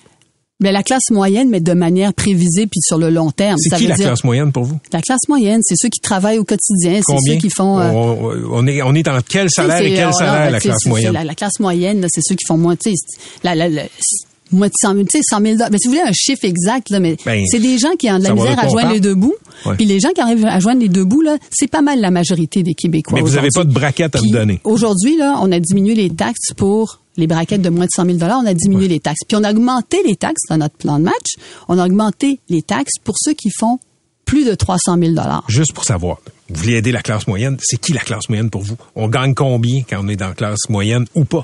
Bien, la classe moyenne, mais de manière prévisible puis sur le long terme. C'est ça qui veut la dire, classe moyenne pour vous? La classe moyenne, c'est ceux qui travaillent au quotidien. Combien? C'est ceux qui font... Euh, on, on, est, on est dans quel salaire et quel salaire, là, la classe moyenne? La, la classe moyenne, là, c'est ceux qui font moins... Tu sais, la, la, la, moins de cent mille, tu sais, cent mille dollars. Mais si vous voulez un chiffre exact, là, mais ben, c'est des gens qui ont de la misère à joindre les deux bouts. Ouais. Puis les gens qui arrivent à joindre les deux bouts, là, c'est pas mal la majorité des Québécois. Mais vous n'avez pas de braquette à Puis, me donner. Aujourd'hui, là, on a diminué les taxes pour les braquettes de moins de cent mille dollars. On a diminué ouais. les taxes. Puis on a augmenté les taxes dans notre plan de match. On a augmenté les taxes pour ceux qui font plus de trois cent mille dollars. Juste pour savoir, vous voulez aider la classe moyenne. C'est qui la classe moyenne pour vous? On gagne combien quand on est dans la classe moyenne ou pas?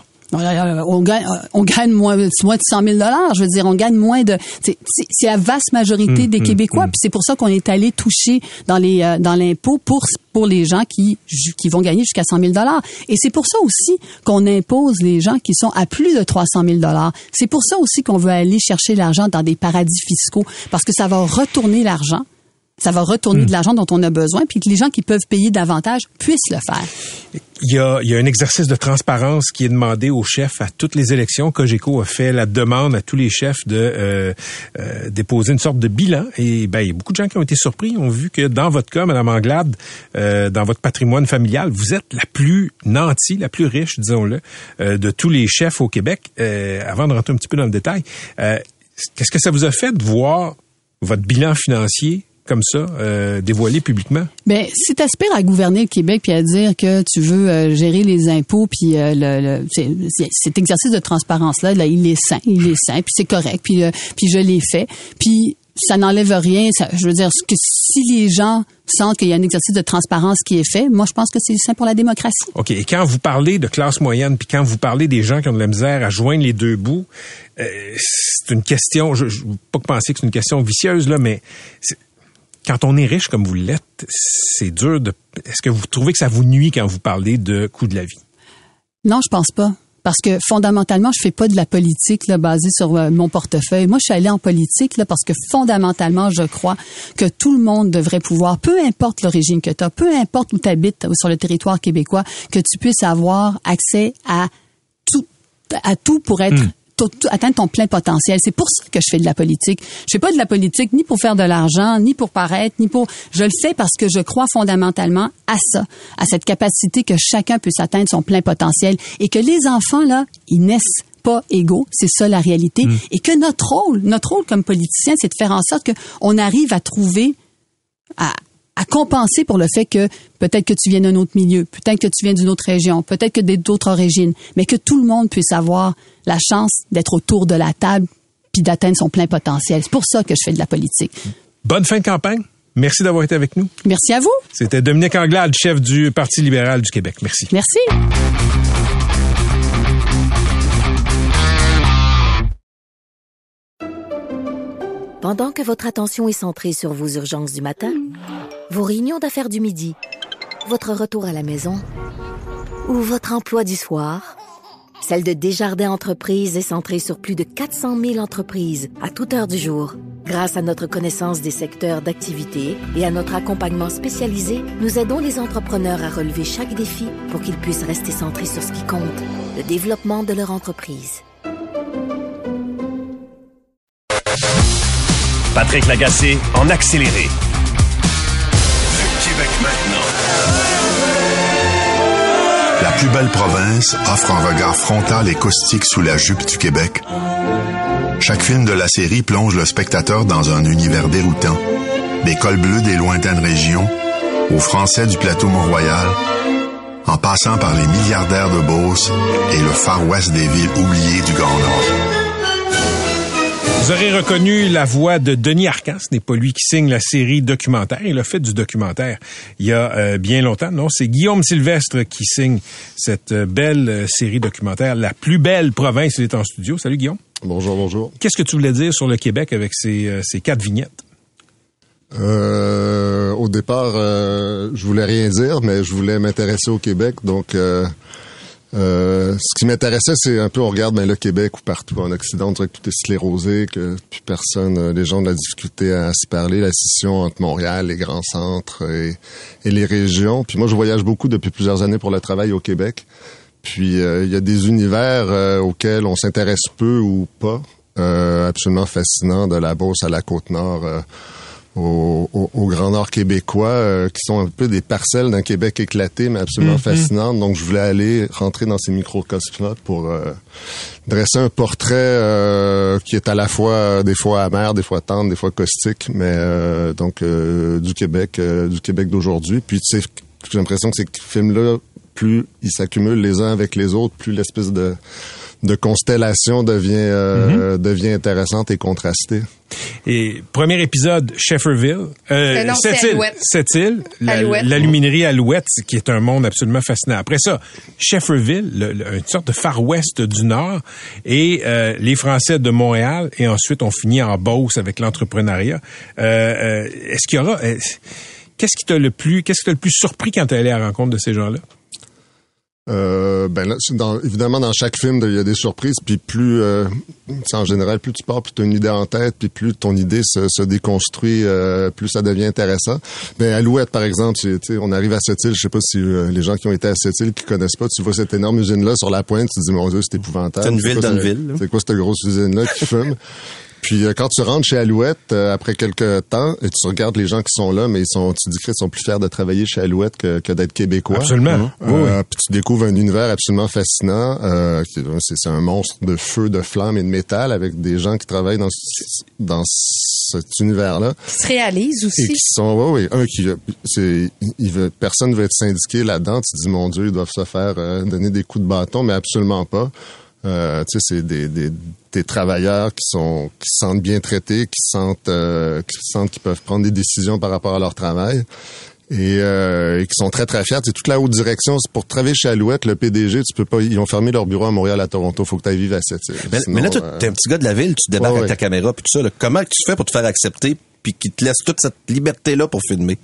On gagne, on gagne moins, moins de cent mille dollars. Je veux dire, on gagne moins de. C'est, c'est, c'est la vaste majorité mmh, des Québécois. Mmh. Puis c'est pour ça qu'on est allé toucher dans les euh, dans l'impôt pour pour les gens qui qui vont gagner jusqu'à cent mille dollars. Et c'est pour ça aussi qu'on impose les gens qui sont à plus de trois cent mille dollars. C'est pour ça aussi qu'on veut aller chercher l'argent dans des paradis fiscaux parce que ça va retourner l'argent. Ça va retourner mmh. de l'argent dont on a besoin, puis que les gens qui peuvent payer davantage puissent le faire. Il y a, il y a un exercice de transparence qui est demandé aux chefs à toutes les élections. Cogeco a fait la demande à tous les chefs de euh, euh, déposer une sorte de bilan. Et ben, il y a beaucoup de gens qui ont été surpris, ont vu que dans votre cas, Mme Anglade, euh, dans votre patrimoine familial, vous êtes la plus nantie, la plus riche, disons-le, euh, de tous les chefs au Québec. Euh, avant de rentrer un petit peu dans le détail, euh, qu'est-ce que ça vous a fait de voir votre bilan financier comme ça, euh, dévoilé publiquement? Ben, si tu aspires à gouverner le Québec puis à dire que tu veux euh, gérer les impôts puis euh, le, le c'est, c'est, cet exercice de transparence là, là, il est sain, il est sain puis c'est correct puis euh, puis je l'ai fait puis ça n'enlève rien. Ça, je veux dire que si les gens sentent qu'il y a un exercice de transparence qui est fait, moi je pense que c'est sain pour la démocratie. OK. Et quand vous parlez de classe moyenne puis quand vous parlez des gens qui ont de la misère à joindre les deux bouts, euh, c'est une question. Je, je veux pas penser que c'est une question vicieuse là, mais c'est, quand on est riche comme vous l'êtes, c'est dur de... Est-ce que vous trouvez que ça vous nuit quand vous parlez de coût de la vie? Non, je pense pas. Parce que fondamentalement, je fais pas de la politique là, basée sur euh, mon portefeuille. Moi, je suis allée en politique là, parce que fondamentalement, je crois que tout le monde devrait pouvoir, peu importe l'origine que tu as, peu importe où tu habites sur le territoire québécois, que tu puisses avoir accès à tout, à tout pour être... Mmh. atteindre ton plein potentiel. C'est pour ça que je fais de la politique. Je fais pas de la politique ni pour faire de l'argent, ni pour paraître, ni pour... Je le fais parce que je crois fondamentalement à ça, à cette capacité que chacun puisse atteindre son plein potentiel et que les enfants, là, ils naissent pas égaux. C'est ça la réalité. Mmh. Et que notre rôle, notre rôle comme politicien, c'est de faire en sorte qu'on arrive à trouver... à à compenser pour le fait que peut-être que tu viens d'un autre milieu, peut-être que tu viens d'une autre région, peut-être que d'autres origines, mais que tout le monde puisse avoir la chance d'être autour de la table puis d'atteindre son plein potentiel. C'est pour ça que je fais de la politique. Bonne fin de campagne. Merci d'avoir été avec nous. Merci à vous. C'était Dominique Anglade, chef du Parti libéral du Québec. Merci. Merci. Pendant que votre attention est centrée sur vos urgences du matin, vos réunions d'affaires du midi, votre retour à la maison ou votre emploi du soir, celle de Desjardins Entreprises est centrée sur plus de quatre cent mille entreprises à toute heure du jour. Grâce à notre connaissance des secteurs d'activité et à notre accompagnement spécialisé, nous aidons les entrepreneurs à relever chaque défi pour qu'ils puissent rester centrés sur ce qui compte, le développement de leur entreprise. Patrick Lagacé en accéléré. Le Québec maintenant. La plus belle province offre un regard frontal et caustique sous la jupe du Québec. Chaque film de la série plonge le spectateur dans un univers déroutant. Des cols bleus des lointaines régions, aux Français du plateau Mont-Royal, en passant par les milliardaires de Beauce et le Far West des villes oubliées du Grand Nord. Vous aurez reconnu la voix de Denis Arcand. Ce n'est pas lui qui signe la série documentaire. Il a fait du documentaire il y a euh, bien longtemps. Non, c'est Guillaume Sylvestre qui signe cette euh, belle euh, série documentaire, La plus belle province. Il est en studio. Salut Guillaume. Bonjour, bonjour. Qu'est-ce que tu voulais dire sur le Québec avec ces, euh, ces quatre vignettes? Euh, au départ, euh, je voulais rien dire, mais je voulais m'intéresser au Québec. Donc, euh, euh, ce qui m'intéressait, c'est un peu, on regarde ben, le Québec ou partout en Occident, on dirait que tout est sclérosé, que plus personne, euh, les gens ont de la difficulté à s'y parler, la scission entre Montréal, les grands centres et, et les régions. Puis moi, je voyage beaucoup depuis plusieurs années pour le travail au Québec. Puis euh, il y a des univers euh, auxquels on s'intéresse peu ou pas, euh, absolument fascinants, de la Beauce à la Côte-Nord, euh, Au, au, au Grand Nord québécois, euh, qui sont un peu des parcelles d'un Québec éclaté, mais absolument mm-hmm. fascinantes. Donc, je voulais aller rentrer dans ces microcosmes-là pour euh, dresser un portrait euh, qui est à la fois, euh, des fois amer, des fois tendre, des fois caustique, mais euh, donc euh, du Québec, euh, du Québec d'aujourd'hui. Puis, c'est, j'ai l'impression que ces films-là, plus ils s'accumulent les uns avec les autres, plus l'espèce de de constellation devient euh, mm-hmm. devient intéressante et contrastée. Et premier épisode, Shefferville, euh, non, Sept-Îles, Sept-Îles, la, l'aluminerie Alouette, qui est un monde absolument fascinant. Après ça, Shefferville, le, le, une sorte de Far West du Nord, et euh, les Français de Montréal, et ensuite on finit en Beauce avec l'entrepreneuriat. Euh, euh, est-ce qu'il y aura, euh, qu'est-ce qui t'a le plus, qu'est-ce qui t'a le plus surpris quand t'es allé à la rencontre de ces gens-là? Euh, ben là, dans, évidemment, dans chaque film, il y a des surprises, puis plus, euh, en général, plus tu pars, plus tu as une idée en tête, puis plus ton idée se, se déconstruit, euh, plus ça devient intéressant. Ben, Alouette, par exemple, c'est, on arrive à Sept-Îles, je sais pas si euh, les gens qui ont été à Sept-Îles, qui connaissent pas, tu vois cette énorme usine-là sur la pointe, tu te dis, mon Dieu, c'est épouvantable. C'est une c'est ville dans une ville. C'est quoi cette grosse usine-là qui fume? Puis euh, quand tu rentres chez Alouette, euh, après quelques temps, et tu regardes les gens qui sont là, mais ils sont, tu dis qu'ils sont plus fiers de travailler chez Alouette que, que d'être québécois. Absolument. Mmh. Euh, oui. Puis tu découvres un univers absolument fascinant. Euh, c'est, c'est un monstre de feu, de flamme et de métal avec des gens qui travaillent dans dans cet univers-là. Qui se réalisent aussi. Et qui sont, oui, oui. Un qui, c'est, il veut, personne ne veut être syndiqué là-dedans. Tu te dis, mon Dieu, ils doivent se faire euh, donner des coups de bâton, mais absolument pas. Euh, tu sais, c'est des, des, des travailleurs qui sont qui se sentent bien traités, qui sentent euh, qui sentent qu'ils peuvent prendre des décisions par rapport à leur travail et, euh, et qui sont très très fiers. C'est toute la haute direction. C'est pour travailler chez Alouette, le P D G, tu peux pas. Ils ont fermé leur bureau à Montréal, à Toronto. Faut que tu ailles vivre à Sept-Îles. Mais, mais là, tu euh... es un petit gars de la ville, tu débarques ouais, avec ta caméra puis tout ça. Là. Comment tu fais pour te faire accepter puis qu'ils te laissent toute cette liberté-là pour filmer?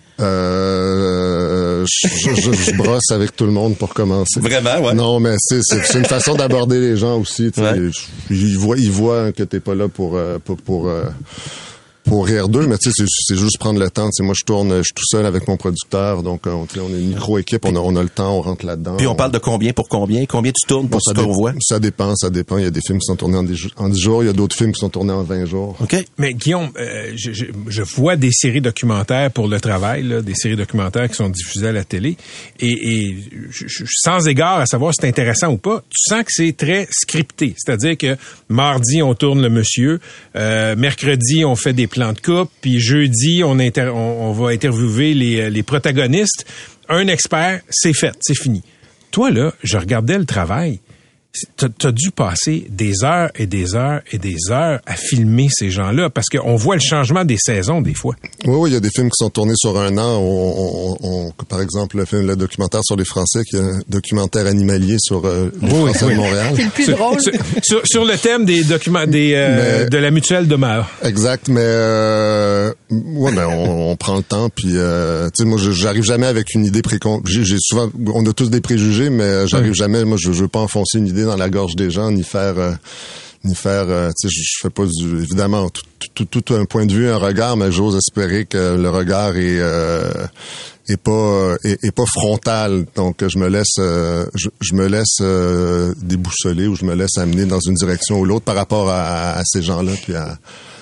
Euh, je, je, je brosse avec tout le monde pour commencer. Vraiment, ouais. Non, mais c'est, c'est, c'est une façon d'aborder les gens aussi. Tu sais, ouais. Ils voient, ils voient que t'es pas là pour pour pour, pour rire d'eux, mais tu sais, c'est, c'est juste prendre le temps. Tu sais, moi, je tourne, je suis tout seul avec mon producteur, donc on, on est une micro-équipe, on a, on a le temps, on rentre là-dedans. Puis on, on parle de combien pour combien? Combien tu tournes pour ce qu'on voit? Ça dépend, ça dépend. Il y a des films qui sont tournés en dix, en dix jours, il y a d'autres films qui sont tournés en vingt jours. OK. Mais Guillaume, euh, je, je, je vois des séries documentaires pour le travail, là, des séries documentaires qui sont diffusées à la télé, et, et je, je, sans égard à savoir si c'est intéressant ou pas, tu sens que c'est très scripté. C'est-à-dire que mardi, on tourne le monsieur, euh, mercredi, on fait des plans de coupe, puis jeudi, on, inter- on, on va interviewer les, les protagonistes. Un expert, c'est fait, c'est fini. Toi, là, je regardais le travail. T'as dû passer des heures et des heures et des heures à filmer ces gens-là parce qu'on voit le changement des saisons des fois. Oui, oui, il y a des films qui sont tournés sur un an. On, on, on, par exemple, le film, le documentaire sur les Français, qui est un documentaire animalier sur euh, les oui, Français oui. de Montréal. C'est le plus sur, drôle. Sur, sur, sur le thème des documents des euh, mais, de la mutuelle demeure. Exact, mais euh, ouais, ben on, on prend le temps. Puis, euh, tu sais, moi, j'arrive jamais avec une idée précon. J'ai, j'ai souvent, on a tous des préjugés, mais j'arrive oui. jamais. Moi, je, je veux pas enfoncer une idée dans la gorge des gens, ni faire, euh, ni faire, euh, tu sais, je, je fais pas du, évidemment, tout, tout, tout, tout un point de vue, un regard, mais j'ose espérer que le regard est, euh, est pas, est, est pas frontal. Donc, je me laisse, euh, je, je me laisse euh, déboussoler ou je me laisse amener dans une direction ou l'autre par rapport à, à ces gens-là, puis à,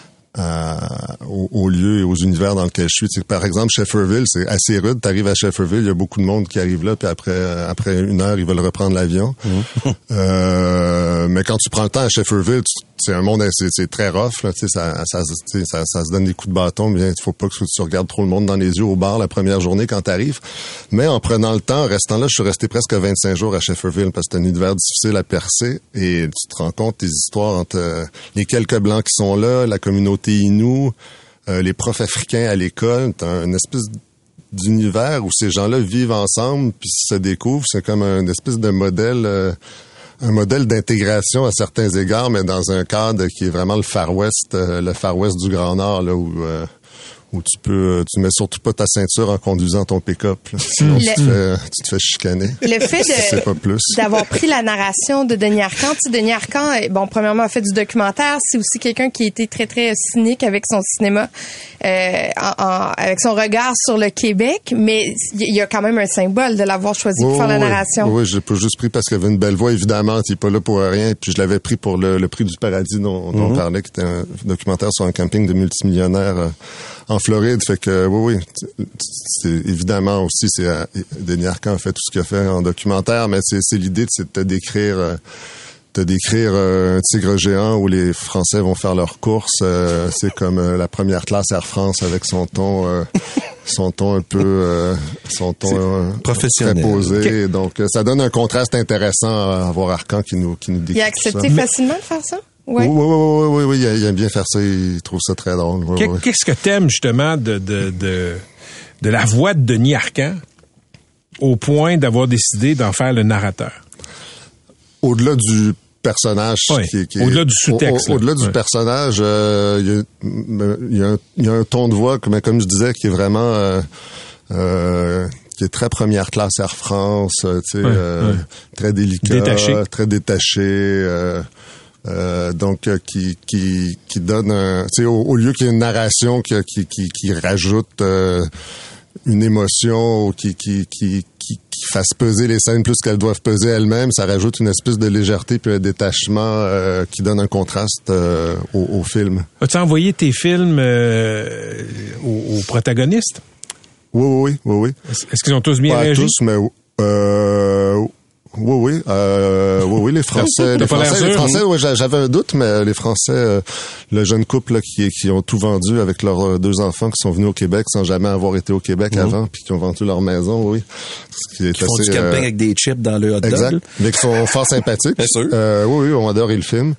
à, aux, aux lieux et aux univers dans lesquels je suis. Tu sais, par exemple, Shefferville, c'est assez rude. T'arrives à Shefferville, il y a beaucoup de monde qui arrive là, puis après, après une heure, ils veulent reprendre l'avion. Mmh. euh, mais quand tu prends le temps à Shefferville, tu, c'est un monde, c'est, c'est très rough, là, tu sais, ça, ça, tu sais, ça, ça se donne des coups de bâton, bien, il faut pas que tu regardes trop le monde dans les yeux au bar la première journée quand t'arrives. Mais en prenant le temps, en restant là, je suis resté presque vingt-cinq jours à Shefferville parce que c'est un univers difficile à percer et tu te rends compte des histoires entre euh, les quelques blancs qui sont là, la communauté Innu, euh, les profs africains à l'école. T'as une espèce d'univers où ces gens-là vivent ensemble puis se découvrent. C'est comme un espèce de modèle... Euh, un modèle d'intégration à certains égards, mais dans un cadre qui est vraiment le Far West, euh, le Far West du Grand Nord, là, où, euh, où tu peux, tu mets surtout pas ta ceinture en conduisant ton pick-up, là. Sinon le... tu, te fais, tu te fais chicaner. Le fait de, c'est pas plus. d'avoir pris la narration de Denis Arcand, tu sais, Denis Arcand, bon, premièrement, a fait du documentaire, c'est aussi quelqu'un qui a été très, très cynique avec son cinéma, euh, en, en, avec son regard sur le Québec, mais il y a quand même un symbole de l'avoir choisi oui, pour faire oui, la narration. Oui, oui, je l'ai pas juste pris parce qu'il avait une belle voix, évidemment, il est pas là pour rien, puis je l'avais pris pour le, le prix du paradis dont, dont mm-hmm. on parlait, qui était un documentaire sur un camping de multimillionnaires euh, en Floride, fait que oui, oui, c'est évidemment aussi, c'est euh, Denis Arcand a fait tout ce qu'il a fait en documentaire, mais c'est, c'est l'idée, c'est de te décrire, euh, de décrire euh, un tigre géant où les Français vont faire leurs courses. Euh, c'est comme euh, la première classe Air France avec son ton, euh, son ton un peu, euh, son ton euh, professionnel, très posé. Okay. Donc euh, ça donne un contraste intéressant à avoir Arcand qui nous, qui nous décrit. Il a accepté ça. facilement de faire ça. Oui, oui, oui, oui, oui, oui, il aime bien faire ça, il trouve ça très drôle. Oui, oui. Qu'est-ce que t'aimes justement de, de, de, de la voix de Denis Arcand au point d'avoir décidé d'en faire le narrateur? Au-delà du personnage, oui, qui, qui au-delà du sous-texte. Au, au, au-delà ouais. du personnage, euh, il y, y, y a un ton de voix, comme, comme je disais, qui est vraiment... Euh, euh, qui est très première classe Air France, tu sais, ouais, euh, ouais. très délicat, détaché. très détaché... Euh, Euh, donc euh, qui qui qui donne un, tu sais, au, au lieu qu'il y ait une narration qui qui qui, qui rajoute euh, une émotion ou qui qui qui qui qui fasse peser les scènes plus qu'elles doivent peser elles-mêmes, ça rajoute une espèce de légèreté puis un détachement euh, qui donne un contraste euh, au, au film. As-tu envoyé tes films euh, aux, aux protagonistes? Oui oui oui oui. Est-ce, est-ce qu'ils ont tous bien Pas réagi? Tous, mais euh, Oui, oui, euh, oui, oui, les Français, les Français, les Français, oui, j'avais un doute, mais les Français, euh, le jeune couple là, qui, qui ont tout vendu avec leurs deux enfants qui sont venus au Québec sans jamais avoir été au Québec mmh. avant, puis qui ont vendu leur maison, oui. Ce qui est qui assez, font du camping euh, avec des chips dans le hot dog. Exact, mais qui sont fort sympathiques. Bien sûr. Euh, oui, oui, on adoré le film.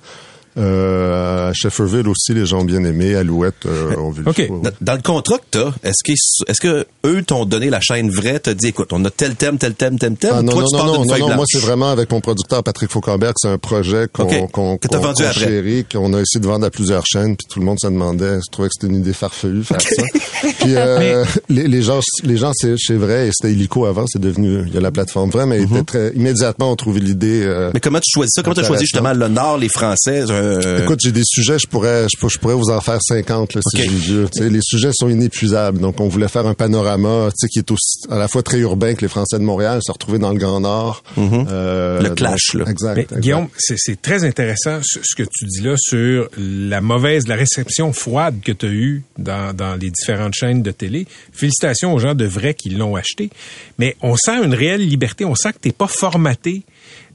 Euh, à Shefferville aussi, les gens ont bien aimé. Alouette, euh, on vu okay. le dans, dans le contrat que t'as, est-ce que est-ce que eux t'ont donné la chaîne vraie, t'as dit écoute, on a tel thème, tel thème, tel thème, ah, non, toi non, tu non, parles non, d'une non, feuille non, blanche. moi c'est vraiment avec mon producteur Patrick Faucambert, c'est un projet qu'on okay. qu'on, que t'as qu'on, vendu qu'on après. chérit, qu'on a essayé de vendre à plusieurs chaînes, puis tout le monde se demandait, je trouvais que c'était une idée farfelue faire okay. ça. Puis euh, les, les gens, les gens c'est, c'est vrai, et c'était Illico avant, c'est devenu, il y a la plateforme vraie, mais mm-hmm. était très, immédiatement on trouvait l'idée. Euh, mais comment tu choisis ça? Comment tu as choisi justement le Nord, les Français? Euh... Écoute, j'ai des sujets, je pourrais, je, je pourrais vous en faire cinquante là, si okay. je vous jure. Les sujets sont inépuisables, donc on voulait faire un panorama, tu sais, qui est aussi à la fois très urbain que les Français de Montréal, se retrouver dans le Grand Nord. Mm-hmm. Euh, le clash, donc, là. Exact. Mais, exact. Guillaume, c'est, c'est très intéressant ce, ce que tu dis là sur la mauvaise, la réception froide que tu as eue dans, dans les différentes chaînes de télé. Félicitations aux gens de vrai qui l'ont acheté. Mais on sent une réelle liberté, on sent que t'es pas formaté.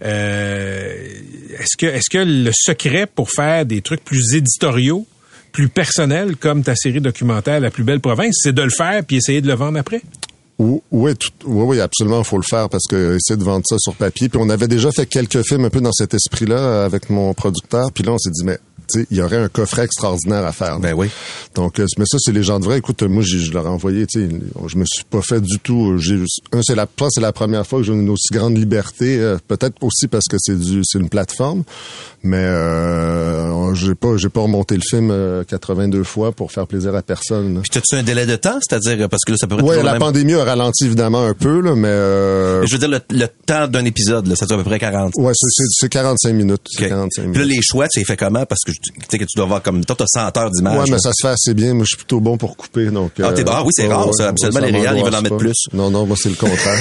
Euh, est-ce que, est-ce que le secret pour faire des trucs plus éditoriaux, plus personnels, comme ta série documentaire La plus belle province, c'est de le faire puis essayer de le vendre après? Oui, oui, tout, oui, oui, absolument, il faut le faire parce que essayer de vendre ça sur papier. Puis on avait déjà fait quelques films un peu dans cet esprit-là avec mon producteur. Puis là, on s'est dit, mais tu sais, il y aurait un coffret extraordinaire à faire. Ben oui. Donc, euh, mais ça, c'est les gens de vrai. Écoute, moi, j'ai, je leur ai envoyé, tu sais, je me suis pas fait du tout. J'ai, un, c'est la, c'est la première fois que j'ai une aussi grande liberté. Euh, peut-être aussi parce que c'est du, c'est une plateforme. Mais euh, j'ai pas, j'ai pas remonté le film euh, quatre-vingt-deux fois pour faire plaisir à personne. Puis t'as-tu un délai de temps, c'est-à-dire parce que là, ça peut être. Ouais, la même... pandémie a ralenti évidemment un peu, là, mais. Euh... Je veux dire le, le temps d'un épisode, là, ça dure à peu près quarante. Ouais, c'est, c'est, c'est quarante-cinq minutes. Okay. C'est quarante-cinq minutes. Puis là, les choix, tu les fais comment? Parce que tu sais que tu dois avoir comme toi, t'as cent heures d'image. Ouais, mais là. ça se fait assez bien. Moi, je suis plutôt bon pour couper, donc. Ah, t'es bon. Ah oui, c'est euh, rare, ouais, ça. Absolument, ça les réals, ils veulent en pas. mettre plus. Non, non, moi, c'est le contraire.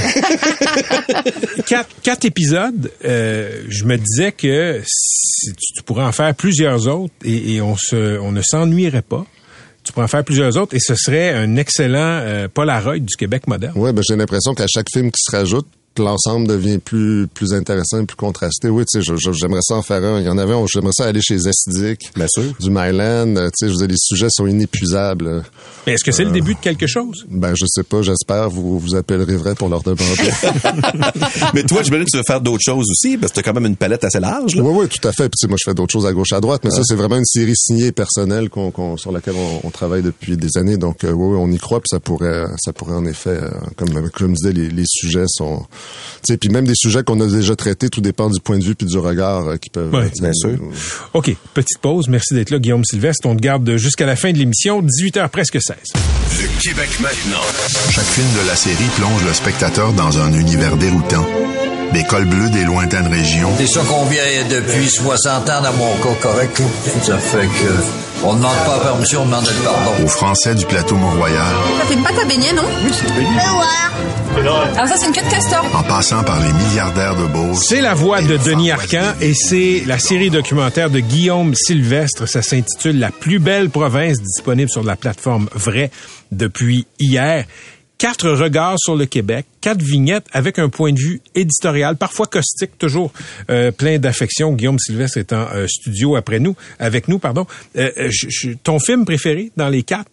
quatre, quatre épisodes, euh, je me disais que si tu, tu pourrais en faire plusieurs autres et, et on se, on ne s'ennuierait pas. Tu pourrais en faire plusieurs autres et ce serait un excellent euh, Polaroid du Québec moderne. Ouais, ben j'ai l'impression qu'à chaque film qui se rajoute, l'ensemble devient plus plus intéressant et plus contrasté. Oui, tu sais, j'aimerais ça en faire un. Il y en avait un, j'aimerais ça aller chez Estidic, bien sûr, du Myland. Tu sais, je veux dire, les sujets sont inépuisables. Mais est-ce que c'est euh, le début de quelque chose? Ben, je sais pas, j'espère. Vous vous appellerez vrai pour leur demander. Mais toi, je me dis que tu veux faire d'autres choses aussi, parce que t'as quand même une palette assez large, là. Oui, oui, tout à fait. Puis, tu sais, moi, je fais d'autres choses à gauche, à droite, mais ouais. Ça, c'est vraiment une série signée personnelle qu'on, qu'on, sur laquelle on, on travaille depuis des années. Donc, euh, oui, on y croit, puis ça pourrait, ça pourrait en effet, euh, comme, comme je disais, les, les sujets sont, tu sais, puis même des sujets qu'on a déjà traités, tout dépend du point de vue puis du regard euh, qui peuvent... Oui, bien sûr. OK, petite pause. Merci d'être là, Guillaume Sylvestre. On te garde jusqu'à la fin de l'émission, dix-huit heures presque seize. Le Québec maintenant. Chaque film de la série plonge le spectateur dans un univers déroutant. Des cols bleus des lointaines régions. C'est ça qu'on vient depuis soixante ans dans mon cas, correct? Ça fait que... On ne demande pas la permission, on demande le pardon. Aux Français du plateau Mont-Royal. Ça fait une pâte à beignet, non? Oui, c'est beignet. Alors ça, c'est une queue de castor. En passant par les milliardaires de Beauce. C'est la voix de Denis Arcand et c'est la série documentaire de Guillaume Sylvestre. Ça s'intitule La plus belle province, disponible sur la plateforme Vrai depuis hier. Quatre regards sur le Québec, quatre vignettes avec un point de vue éditorial, parfois caustique, toujours euh, plein d'affection. Guillaume Sylvestre est en euh, studio après nous, avec nous, pardon. Euh, je, je, ton film préféré dans les quatre?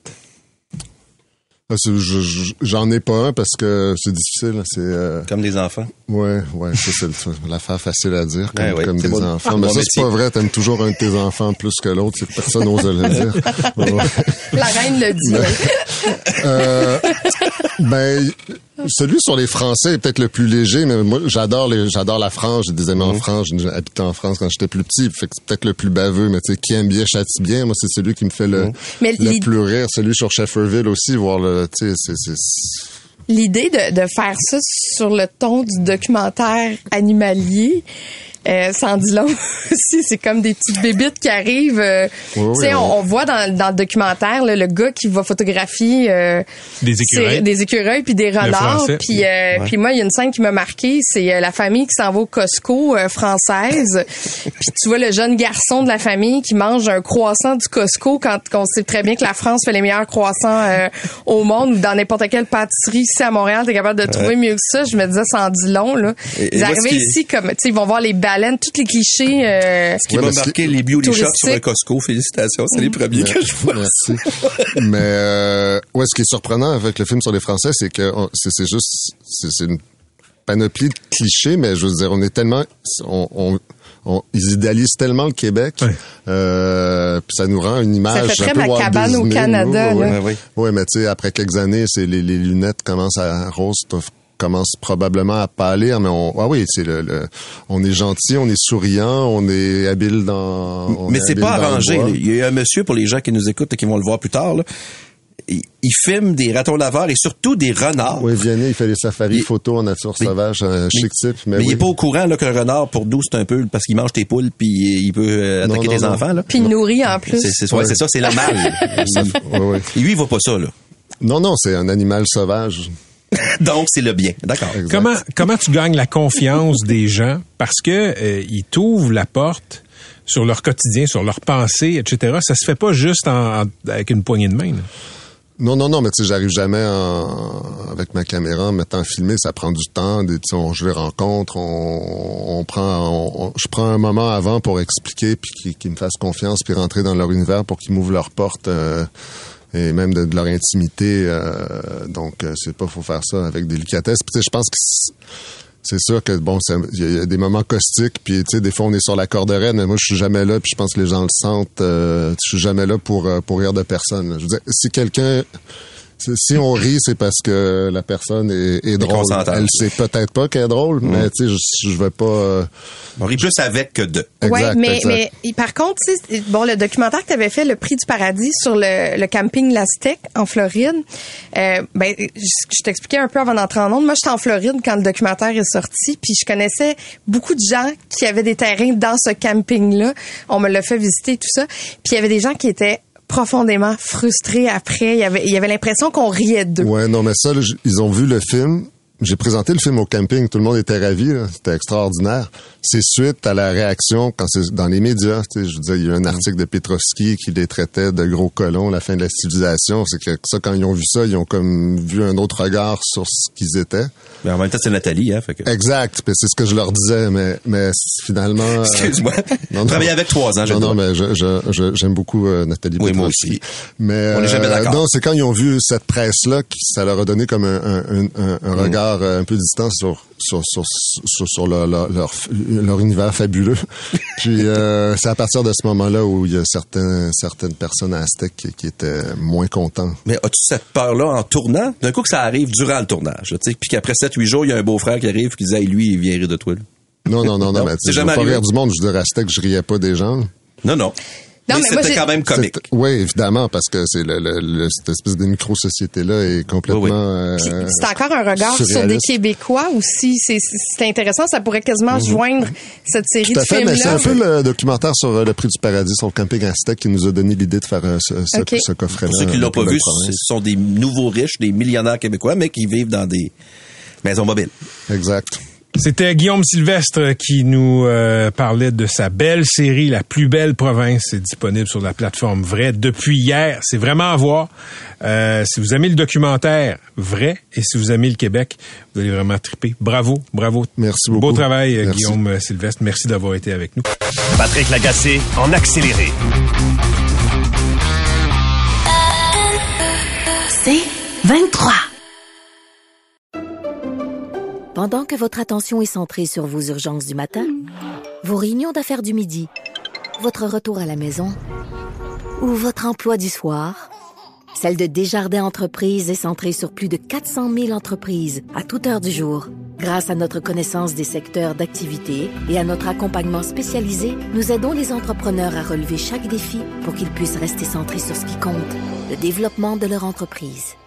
Je, je, j'en ai pas un parce que c'est difficile. C'est euh... comme des enfants. Ouais, ouais, ça c'est l'affaire facile à dire, comme, ouais, ouais, comme des bon, enfants. bon Mais ça métier. c'est pas vrai. T'aimes toujours un de tes enfants plus que l'autre. C'est personne n'ose le dire. La reine le dit. Mais, euh, ben, celui sur les Français est peut-être le plus léger, mais moi j'adore les, j'adore la France. J'ai des amis mmh. en France. J'ai habité en France quand j'étais plus petit. Fait que c'est peut-être le plus baveux. Mais tu sais, qui aime bien châtie bien. Moi c'est celui qui me fait le, mmh. le les... plus rire. Celui sur Shefferville aussi, voir le, tu sais, c'est, c'est l'idée de, de faire ça sur le ton du documentaire animalier, euh, ça en dit long aussi. C'est comme des petites bébites qui arrivent. Euh, oui, tu sais, oui, on, on voit dans, dans le documentaire là, le gars qui va photographier euh, des écureuils, des écureuils puis des renards. Puis, euh, puis moi, il y a une scène qui m'a marqué, c'est euh, la famille qui s'en va au Costco euh, française. Puis tu vois le jeune garçon de la famille qui mange un croissant du Costco quand on sait très bien que la France fait les meilleurs croissants euh, au monde ou dans n'importe quelle pâtisserie ici à Montréal, t'es capable de trouver mieux que ça. Je me disais, ça en dit long là. Et, ils arrivaient ici comme, tu sais, ils vont voir les baleines, tous les clichés. Euh, Ce qui ouais, m'a marqué, les beauty shops sur le Costco. Félicitations, c'est les premiers ouais, que je vois. Merci. Mais euh, ouais, ce qui est surprenant avec le film sur les Français, c'est que on, c'est, c'est juste, c'est, c'est une panoplie de clichés, mais je veux dire, on est tellement, on, on On, ils idéalisent tellement le Québec, ouais. euh, puis ça nous rend une image. Ça fait un peu la cabane Disney, au Canada. Oui, là. oui. oui mais tu sais, après quelques années, c'est les, les lunettes commencent à rose, commence probablement à pâlir, mais on, ah oui, c'est le, le, on est gentil, on est souriant, on est habile dans. On mais est c'est pas arrangé. Il y a un monsieur pour les gens qui nous écoutent et qui vont le voir plus tard. Là. Il, il filme des ratons laveurs et surtout des renards. Oui, Vianney, il fait des safaris il... photos en nature mais, sauvage, un chic type. Mais, mais oui. il est pas au courant là, qu'un renard, pour nous, c'est un peu parce qu'il mange tes poules puis il peut euh, attaquer non, non, tes non. enfants. Là. Puis il nourrit en plus. C'est, c'est, ouais, ouais. c'est ça, c'est le mal. oui, oui. Et lui, il voit pas ça. Là. Non, non, c'est un animal sauvage. Donc, c'est le bien. D'accord. Exact. Comment, comment tu gagnes la confiance des gens? Parce que euh, ils t'ouvrent la porte sur leur quotidien, sur leurs pensées, et cetera. Ça se fait pas juste en, en, avec une poignée de main. Là. Non, non, non, mais tu sais, j'arrive jamais en, avec ma caméra, en mettant filmer, ça prend du temps. Des, on, je les rencontre, on, on prend, on, on, je prends un moment avant pour expliquer, puis qu'ils, qu'ils me fassent confiance, puis rentrer dans leur univers pour qu'ils m'ouvrent leurs portes. Euh, et même de, de leur intimité. Euh, donc, c'est pas faut faire ça avec délicatesse. Puis, je pense que c'est sûr que bon, il y a des moments caustiques, puis tu sais, des fois on est sur la corde raide, mais moi je suis jamais là, puis je pense que les gens le sentent. Euh, je suis jamais là pour pour rire de personne. Je veux dire, si quelqu'un Si on rit, c'est parce que la personne est, est drôle. Elle sait peut-être pas qu'elle est drôle, mmh. mais tu sais, je, je vais pas... Euh... On rit plus avec que de. Oui, mais, mais par contre, bon, le documentaire que tu avais fait, Le Prix du Paradis, sur le, le camping L'Aztec en Floride, euh, ben, je, je t'expliquais un peu avant d'entrer en onde. Moi, j'étais en Floride quand le documentaire est sorti, puis je connaissais beaucoup de gens qui avaient des terrains dans ce camping-là. On me l'a fait visiter, tout ça. Puis il y avait des gens qui étaient profondément frustrés après. Il y avait, il y avait l'impression qu'on riait d'eux. Ouais, non, mais ça, là, ils ont vu le film. J'ai présenté le film au camping. Tout le monde était ravi. Là. C'était extraordinaire. C'est suite à la réaction quand c'est dans les médias. Tu sais, je veux dire, il y a eu un article de Petrovski qui les traitait de gros colons, la fin de la civilisation. C'est que ça, quand ils ont vu ça, ils ont comme vu un autre regard sur ce qu'ils étaient. Mais en même temps, c'est Nathalie, hein. Fait que... Exact. Puis c'est ce que je leur disais, mais mais finalement. Excuse-moi. Euh, Travailler avec trois ans. Non, non, mais je, je, je j'aime beaucoup euh, Nathalie. Oui, Petrovski. moi aussi. Mais on n'est jamais d'accord. Euh, non, c'est quand ils ont vu cette presse-là qui ça leur a donné comme un un un, un mmh. regard euh, un peu distant sur sur sur sur, sur leur, leur leur leur univers fabuleux. Puis euh, c'est à partir de ce moment-là où il y a certains certaines personnes à Aztec qui, qui étaient moins contents. Mais as-tu cette peur-là en tournant? D'un coup que ça arrive durant le tournage, tu sais, puis qu'après sept huit jours, il y a un beau-frère qui arrive qui dit hey, lui, il vient rire de toi. Là. Non, non, non, non, non mais tu sais, je veux pas rire du monde, je dirais Aztec, je riais pas des gens. Non, non. Non, mais, mais c'était moi, quand même comique. Oui, évidemment, parce que c'est le, le, le cette espèce de micro-société-là est complètement... Oui, oui. Euh, c'est encore un regard sur des Québécois aussi. C'est, c'est intéressant, ça pourrait quasiment mm-hmm. joindre cette série Tout à de fait, films-là. Mais c'est un peu le documentaire sur le Prix du Paradis, sur le camping Aztec, qui nous a donné l'idée de faire euh, ce, okay. ce, ce coffret-là. Pour ceux qui l'ont pas vu, ce sont des nouveaux riches, des millionnaires québécois, mais qui vivent dans des maisons mobiles. Exact. C'était Guillaume Sylvestre qui nous euh, parlait de sa belle série, La plus belle province. C'est disponible sur la plateforme Vrai depuis hier. C'est vraiment à voir. Euh, si vous aimez le documentaire Vrai et si vous aimez le Québec, vous allez vraiment triper. Bravo, bravo. Merci beaucoup. Beau travail, Merci. Guillaume Sylvestre. Merci d'avoir été avec nous. Patrick Lagacé en accéléré. C'est vingt-trois. Pendant que votre attention est centrée sur vos urgences du matin, vos réunions d'affaires du midi, votre retour à la maison ou votre emploi du soir, celle de Desjardins Entreprises est centrée sur plus de quatre cent mille entreprises à toute heure du jour. Grâce à notre connaissance des secteurs d'activité et à notre accompagnement spécialisé, nous aidons les entrepreneurs à relever chaque défi pour qu'ils puissent rester centrés sur ce qui compte, le développement de leur entreprise.